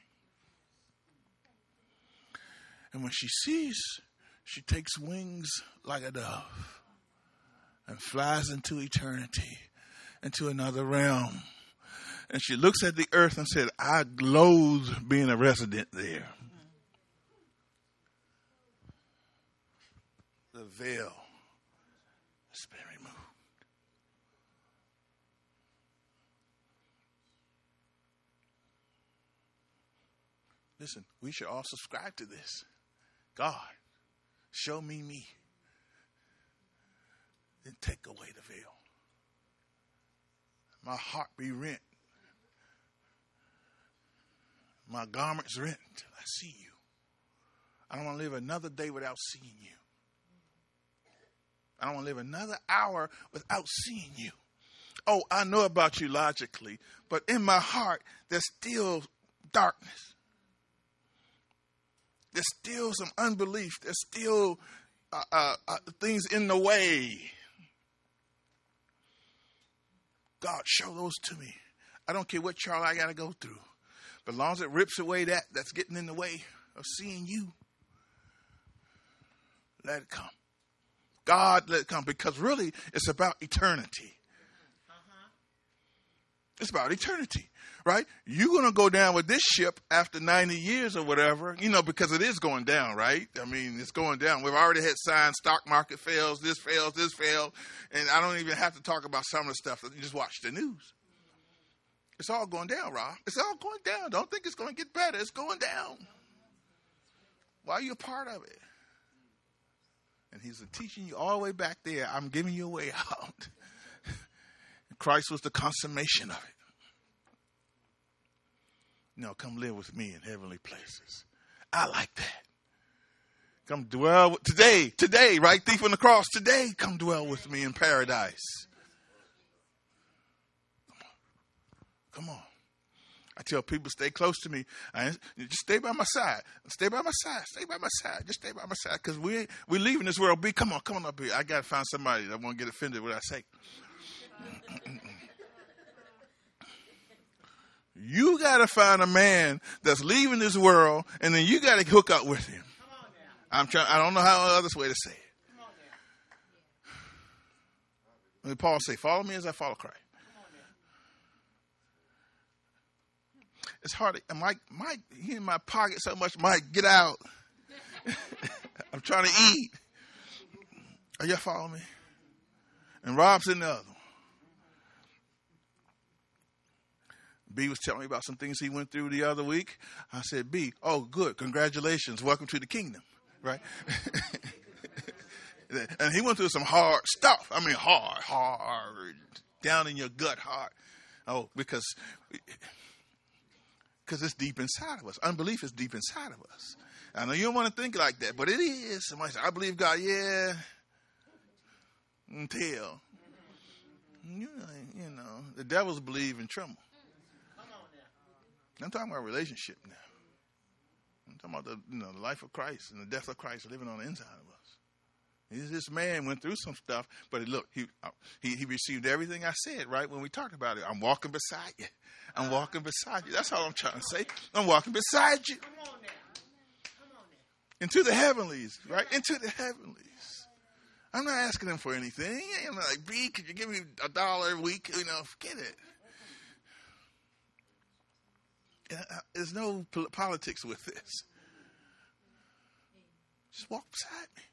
And when she sees, she takes wings like a dove and flies into eternity, into another realm. And she looks at the earth and said, I loathe being a resident there. The veil has been removed. Listen, we should all subscribe to this. God, show me me. then take away the veil. My heart be rent. My garments rent till I see you. I don't want to live another day without seeing you. I don't want to live another hour without seeing you. Oh, I know about you logically, but in my heart, there's still darkness. There's still some unbelief. There's still things in the way. God, show those to me. I don't care what trial I got to go through. But as long as it rips away that's getting in the way of seeing you, let it come. God, let it come. Because really, it's about eternity. It's about eternity, right? You're going to go down with this ship after 90 years or whatever, because it is going down, right? I mean, it's going down. We've already had signs, stock market fails, this fails. And I don't even have to talk about some of the stuff. You just watch the news. It's all going down, Rob. It's all going down. Don't think it's going to get better. It's going down. Why are you a part of it? And he's teaching you all the way back there. I'm giving you a way out. Christ was the consummation of it. Come live with me in heavenly places. I like that. Come dwell today, right? Thief on the cross. Today, come dwell with me in paradise. Come on. I tell people, stay close to me. Just stay by my side. Stay by my side. Stay by my side. Just stay by my side. Because we're leaving this world. Come on up here. I got to find somebody that won't get offended with what I say. You got to find a man that's leaving this world, and then you got to hook up with him. I don't know how other way to say it. When Paul say, follow me as I follow Christ. It's hard. Mike, he in my pocket so much. Mike, get out. I'm trying to eat. Are y'all following me? And Rob's in the other one. B was telling me about some things he went through the other week. I said, B, oh, good. Congratulations. Welcome to the kingdom. Right? And he went through some hard stuff. I mean, hard. Down in your gut hard. Oh, because it's deep inside of us. Unbelief is deep inside of us. I know you don't want to think like that, but it is. Somebody says, I believe God, yeah. Until, the devils believe and tremble. I'm talking about relationship now. I'm talking about the life of Christ and the death of Christ living on the inside of us. This man went through some stuff, but look, he received everything I said, right, when we talked about it. I'm walking beside you. I'm walking beside you. That's all I'm trying to say. I'm walking beside you. Come on now. Into the heavenlies, right? Into the heavenlies. I'm not asking him for anything. I'm not like, B, could you give me $1 a week? Forget it. There's no politics with this. Just walk beside me.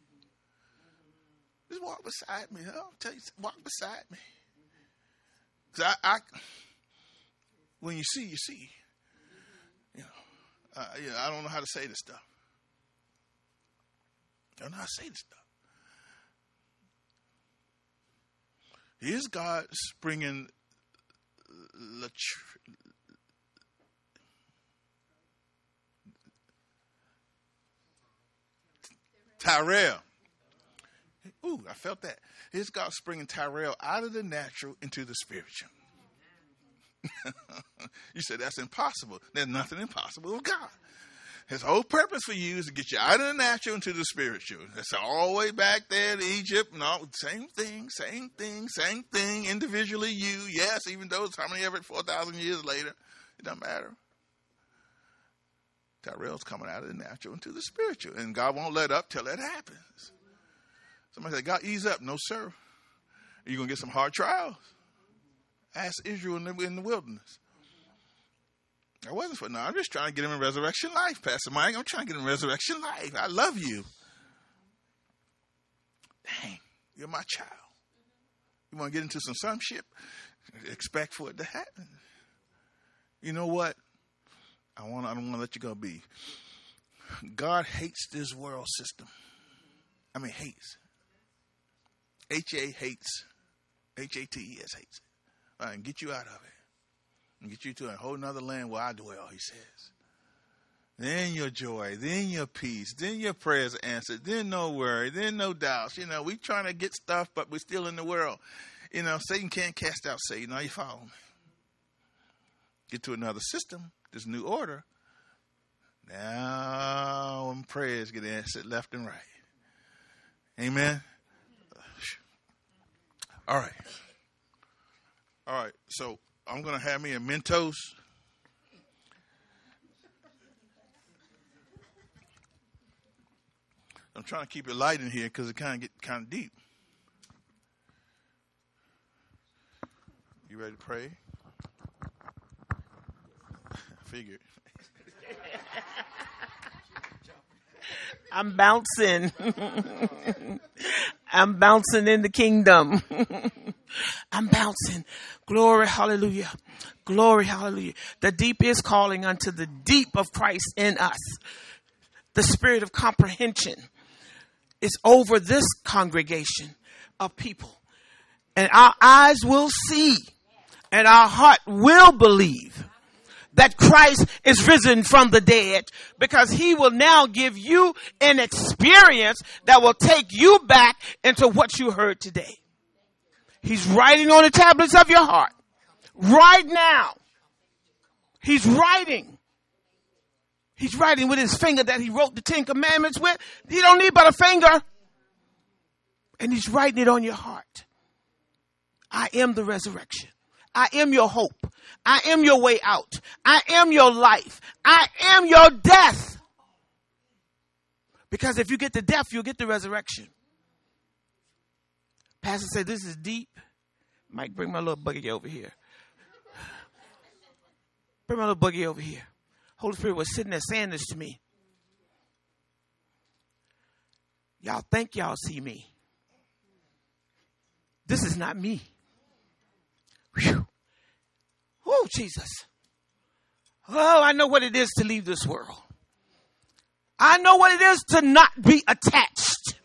Just walk beside me. I'll tell you, walk beside me. Because when you see, you see. I don't know how to say this stuff. I don't know how to say this stuff. Here's God springing Tyrell. Ooh, I felt that. Here's God springing Tyrell out of the natural into the spiritual. You said that's impossible. There's nothing impossible with God. His whole purpose for you is to get you out of the natural into the spiritual. That's all the way back there to Egypt. No, same thing. Individually, you, yes, even though it's how many ever 4,000 years later, it doesn't matter. Tyrell's coming out of the natural into the spiritual. And God won't let up till that happens. Somebody said, God, ease up. No, sir. You're going to get some hard trials. Ask Israel in the wilderness. I'm just trying to get him in resurrection life, Pastor Mike. I'm trying to get him in resurrection life. I love you. Dang, you're my child. You want to get into some sonship? Expect for it to happen. You know what? I don't want to let you go, B. God hates this world system. I mean, hates. H-A hates, H-A-T-E-S hates it. And get you out of it. And get you to a whole nother land where I dwell, he says. Then your joy, then your peace, then your prayers answered, then no worry, then no doubts. You know, we trying to get stuff, but we're still in the world. You know, Satan can't cast out Satan. Are you following me? Get to another system, this new order. Now prayers get answered left and right. Amen. All right. All right. So I'm going to have me a Mentos. I'm trying to keep it light in here because it kind of deep. You ready to pray? Figured. I'm bouncing. I'm bouncing in the kingdom. I'm bouncing. Glory, hallelujah. Glory, hallelujah. The deep is calling unto the deep of Christ in us. The spirit of comprehension is over this congregation of people. And our eyes will see and our heart will believe that Christ is risen from the dead, because he will now give you an experience that will take you back into what you heard today. He's writing on the tablets of your heart right now. He's writing. He's writing with his finger that he wrote the 10 Commandments with. He don't need but a finger. And he's writing it on your heart. I am the resurrection. I am your hope. I am your way out. I am your life. I am your death. Because if you get the death, you'll get the resurrection. Pastor said, this is deep. Mike, bring my little buggy over here. Bring my little buggy over here. Holy Spirit was sitting there saying this to me. Y'all think y'all see me. This is not me. Whew. Oh, Jesus. Oh, I know what it is to leave this world. I know what it is to not be attached.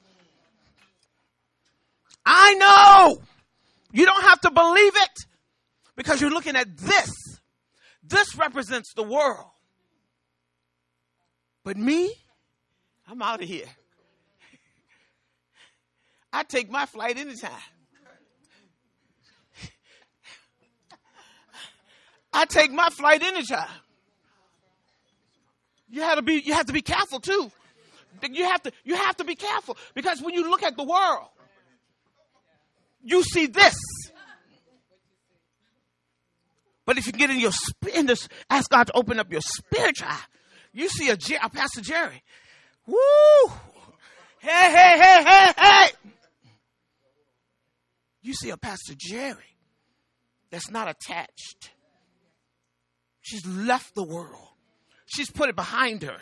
I know. You don't have to believe it because you're looking at this. This represents the world. But me, I'm out of here. I take my flight anytime. I take my flight anytime. You have to be careful too. You have to be careful, because when you look at the world, you see this. But if you get in this, ask God to open up your spiritual eye, you see a Pastor Jerry. Woo! Hey. You see a Pastor Jerry that's not attached. She's left the world. She's put it behind her.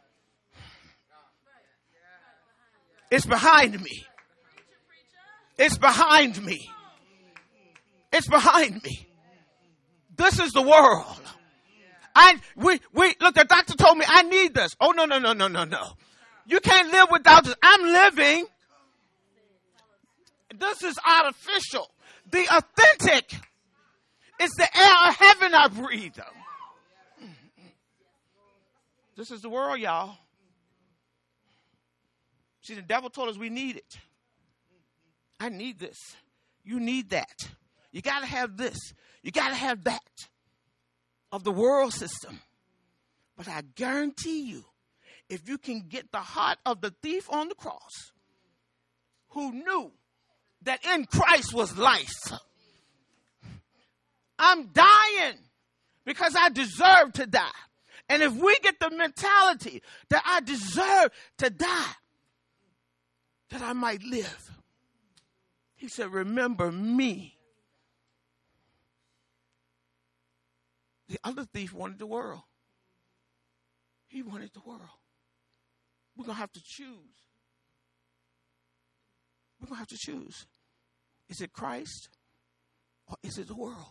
It's behind me. It's behind me. It's behind me. This is the world. Look, the doctor told me I need this. Oh, no. You can't live without this. I'm living. This is artificial. The authentic is the air of heaven I breathe. This is the world, y'all. See, the devil told us we need it. I need this. You need that. You got to have this. You got to have that of the world system. But I guarantee you, if you can get the heart of the thief on the cross, who knew that in Christ was life. I'm dying because I deserve to die. And if we get the mentality that I deserve to die, that I might live. He said, remember me. The other thief wanted the world. He wanted the world. We're going to have to choose. We're going to have to choose. Is it Christ or is it the world?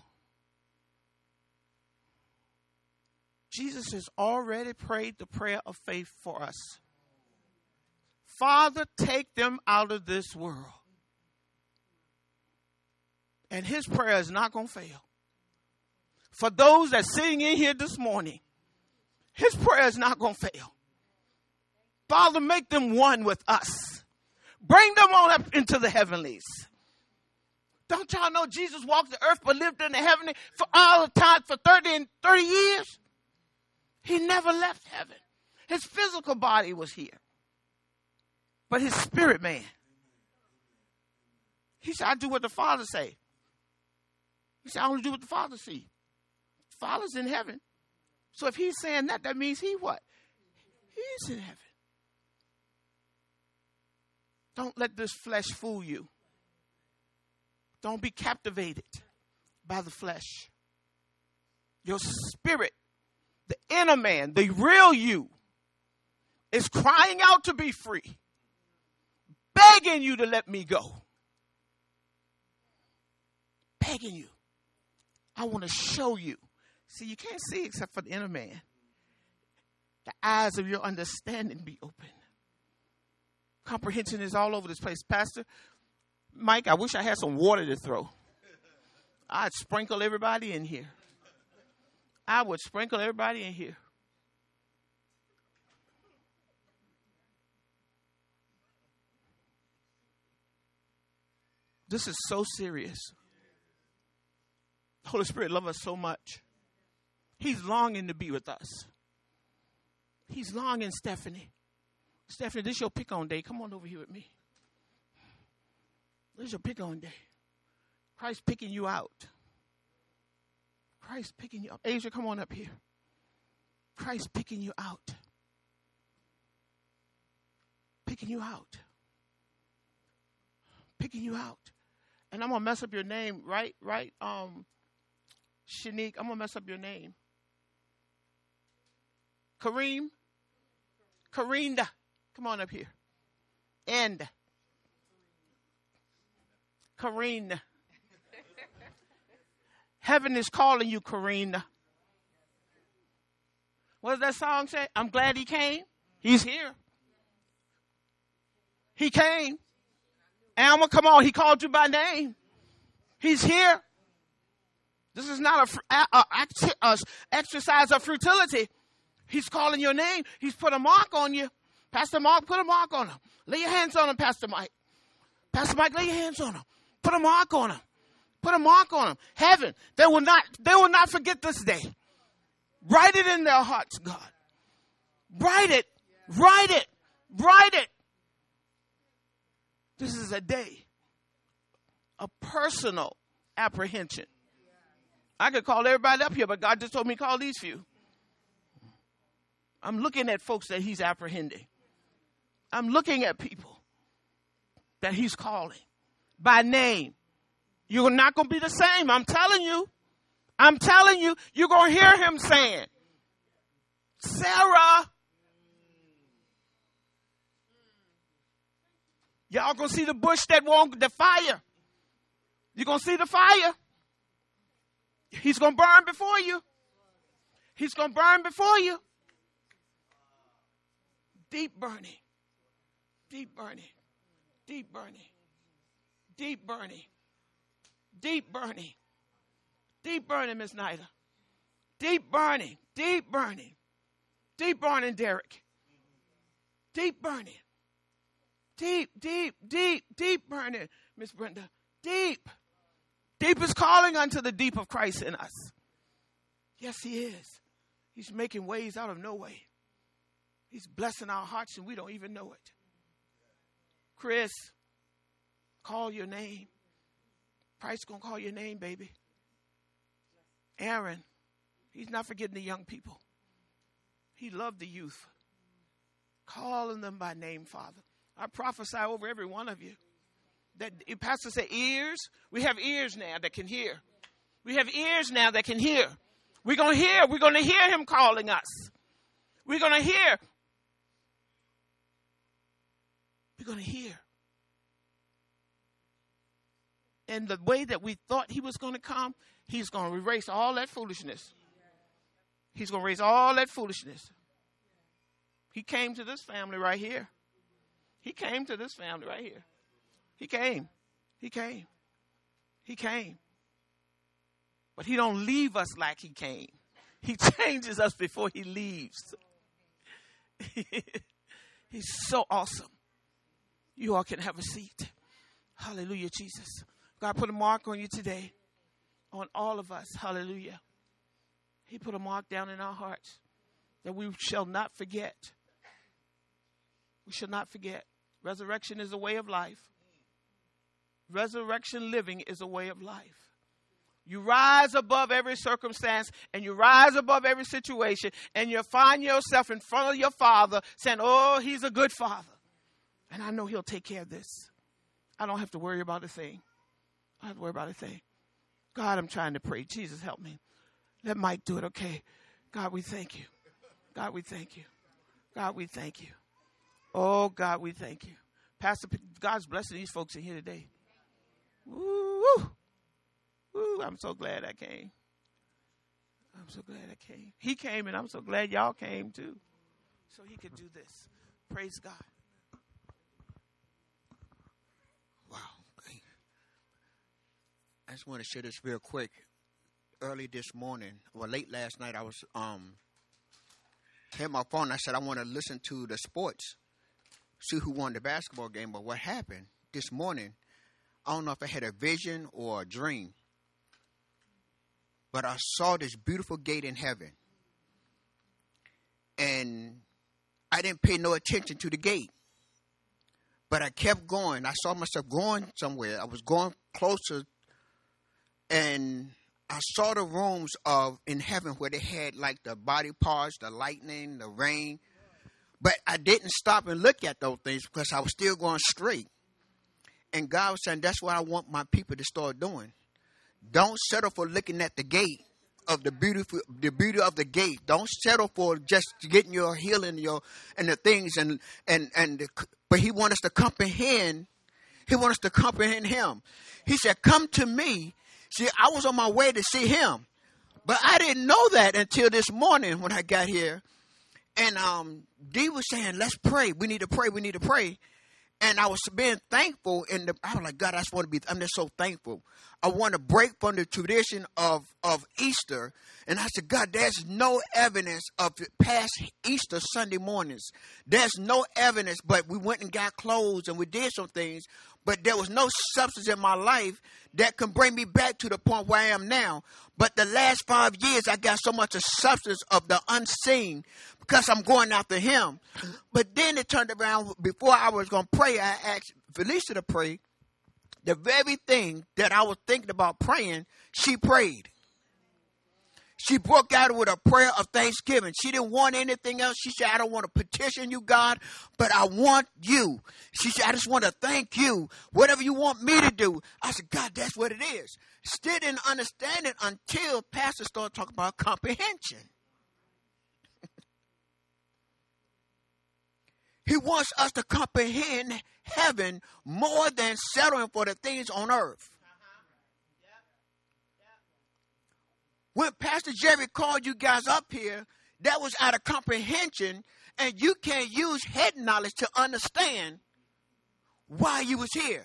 Jesus has already prayed the prayer of faith for us. Father, take them out of this world. And his prayer is not going to fail. For those that's sitting in here this morning, his prayer is not going to fail. Father, make them one with us. Bring them on up into the heavenlies. Don't y'all know Jesus walked the earth but lived in the heavenly for all the time for 30 years? He never left heaven. His physical body was here. But his spirit man. He said, I do what the Father say. He said, I only do what the Father see. The Father's in heaven. So if he's saying that, that means he what? He's in heaven. Don't let this flesh fool you. Don't be captivated by the flesh. Your spirit, the inner man, the real you, is crying out to be free, begging you to let me go. Begging you. I want to show you. See, you can't see except for the inner man. The eyes of your understanding be open. Comprehension is all over this place. Pastor Mike, I wish I had some water to throw. I'd sprinkle everybody in here. I would sprinkle everybody in here. This is so serious. The Holy Spirit loves us so much. He's longing to be with us. He's longing, Stephanie. Stephanie, this is your pick-on day. Come on over here with me. This is your pick-on day. Christ picking you out. Christ picking you up. Asia, come on up here. Christ picking you out. Picking you out. Picking you out. And I'm going to mess up your name, right? Shanique, I'm going to mess up your name. Kareem? Karinda. Come on up here. And Karina. Heaven is calling you, Karina. What does that song say? I'm glad he came. He's here. He came. Alma, come on. He called you by name. He's here. This is not a exercise of futility. He's calling your name. He's put a mark on you. Pastor Mark, put a mark on him. Lay your hands on him, Pastor Mike. Pastor Mike, lay your hands on him. Put a mark on him. Put a mark on him. Heaven, they will not forget this day. Write it in their hearts, God. Write it. Write it. Write it. This is a day of personal apprehension. I could call everybody up here, but God just told me to call these few. I'm looking at folks that he's apprehending. I'm looking at people that he's calling by name. You're not going to be the same. I'm telling you. I'm telling you, you're going to hear him saying, Sarah. Y'all going to see the bush that won't, the fire. You're going to see the fire. He's going to burn before you. He's going to burn before you. Deep burning. Deep burning. Deep burning. Deep burning. Deep burning. Deep burning, Miss Nida. Deep burning. Deep burning. Deep burning, Derek. Deep burning. Deep, deep, deep, deep burning, Miss Brenda. Deep. Deep is calling unto the deep of Christ in us. Yes, he is. He's making ways out of no way. He's blessing our hearts and we don't even know it. Chris, call your name. Christ's going to call your name, baby. Aaron, he's not forgetting the young people. He loved the youth. Calling them by name, Father. I prophesy over every one of you. That Pastor said ears. We have ears now that can hear. We have ears now that can hear. We're going to hear. We're going to hear him calling us. We're going to hear. We're going to hear. And the way that we thought he was going to come, he's going to erase all that foolishness. He's going to erase all that foolishness. He came to this family right here. He came to this family right here. He came. He came. He came. But he don't leave us like he came. He changes us before he leaves. He's so awesome. You all can have a seat. Hallelujah, Jesus. God put a mark on you today, on all of us. Hallelujah. He put a mark down in our hearts that we shall not forget. We shall not forget. Resurrection is a way of life. Resurrection living is a way of life. You rise above every circumstance and you rise above every situation and you find yourself in front of your Father saying, oh, he's a good Father. And I know he'll take care of this. I don't have to worry about a thing. I don't have to worry about a thing. God, I'm trying to pray. Jesus, help me. Let Mike do it, okay? God, we thank you. God, we thank you. God, we thank you. Oh, God, we thank you. Pastor, God's blessing these folks in here today. Woo! Woo, I'm so glad I came. I'm so glad I came. He came, and I'm so glad y'all came, too. So he could do this. Praise God. Wow. I just want to share this real quick. Early this morning, or late last night, I was hit my phone. I said I want to listen to the sports, see who won the basketball game. But what happened this morning, I don't know if I had a vision or a dream, but I saw this beautiful gate in heaven, and I didn't pay no attention to the gate, but I kept going. I saw myself going somewhere. I was going closer, and I saw the rooms in heaven where they had like the body parts, the lightning, the rain. But I didn't stop and look at those things because I was still going straight. And God was saying, that's what I want my people to start doing. Don't settle for looking at the gate of the beauty of the gate. Don't settle for just getting your healing, and the things but he wants us to comprehend. He wants us to comprehend him. He said, come to me. See, I was on my way to see him, but I didn't know that until this morning when I got here. And Dee was saying, let's pray. We need to pray. We need to pray. And I was being thankful. I was like, God, I'm just so thankful. I want to break from the tradition of Easter. And I said, God, there's no evidence of past Easter Sunday mornings. There's no evidence, but we went and got clothes and we did some things. But there was no substance in my life that can bring me back to the point where I am now. But the last 5 years, I got so much of substance of the unseen because I'm going after him. But then it turned around. Before I was going to pray, I asked Felicia to pray. The very thing that I was thinking about praying, she prayed. She broke out with a prayer of thanksgiving. She didn't want anything else. She said, I don't want to petition you, God, but I want you. She said, I just want to thank you. Whatever you want me to do. I said, God, that's what it is. Still didn't understand it until Pastor started talking about comprehension. He wants us to comprehend heaven more than settling for the things on earth. When Pastor Jerry called you guys up here, that was out of comprehension, and you can't use head knowledge to understand why you was here.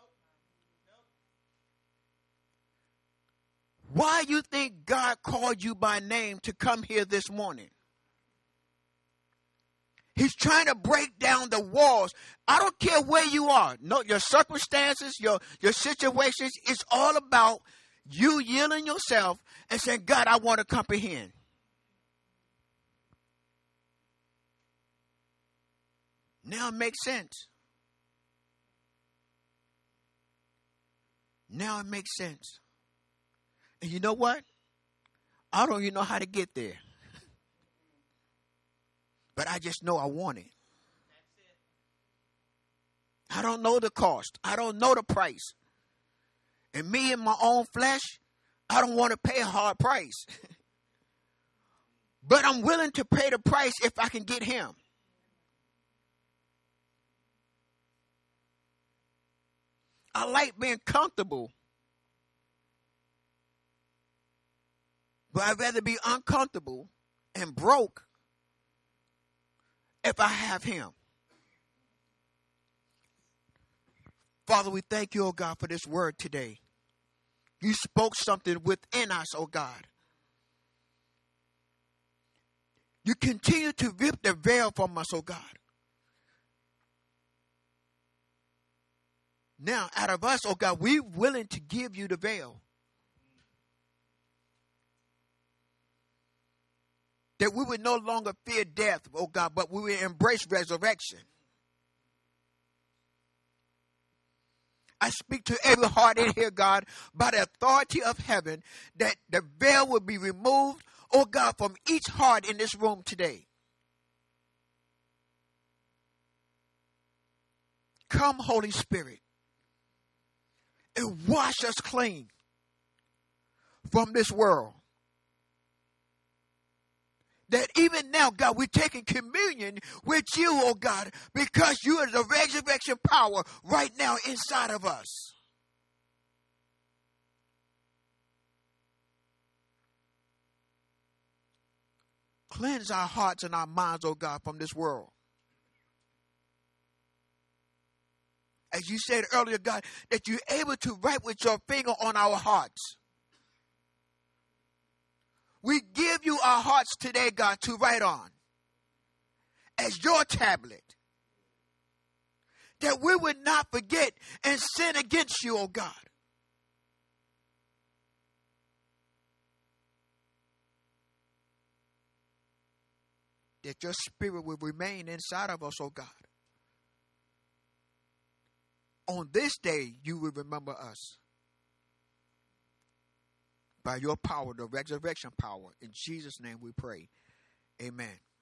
Why you think God called you by name to come here this morning? He's trying to break down the walls. I don't care where you are. No, your circumstances, your situations, it's all about you yielding yourself and saying, God, I want to comprehend. Now it makes sense. Now it makes sense. And you know what? I don't even know how to get there. But I just know I want it. I don't know the cost. I don't know the price. And me in my own flesh, I don't want to pay a hard price. But I'm willing to pay the price if I can get him. I like being comfortable. But I'd rather be uncomfortable and broke if I have him. Father, we thank you, oh God, for this word today. You spoke something within us, oh God. You continue to rip the veil from us, oh God. Now, out of us, oh God, we're willing to give you the veil. That we would no longer fear death, oh God, but we would embrace resurrection. I speak to every heart in here, God, by the authority of heaven, that the veil will be removed, oh God, from each heart in this room today. Come, Holy Spirit, and wash us clean from this world. That even now, God, we're taking communion with you, oh God, because you are the resurrection power right now inside of us. Cleanse our hearts and our minds, oh God, from this world. As you said earlier, God, that you're able to write with your finger on our hearts. We give you our hearts today, God, to write on as your tablet. That we would not forget and sin against you, oh God. That your spirit will remain inside of us, oh God. On this day, you will remember us. By your power, the resurrection power. In Jesus' name we pray. Amen.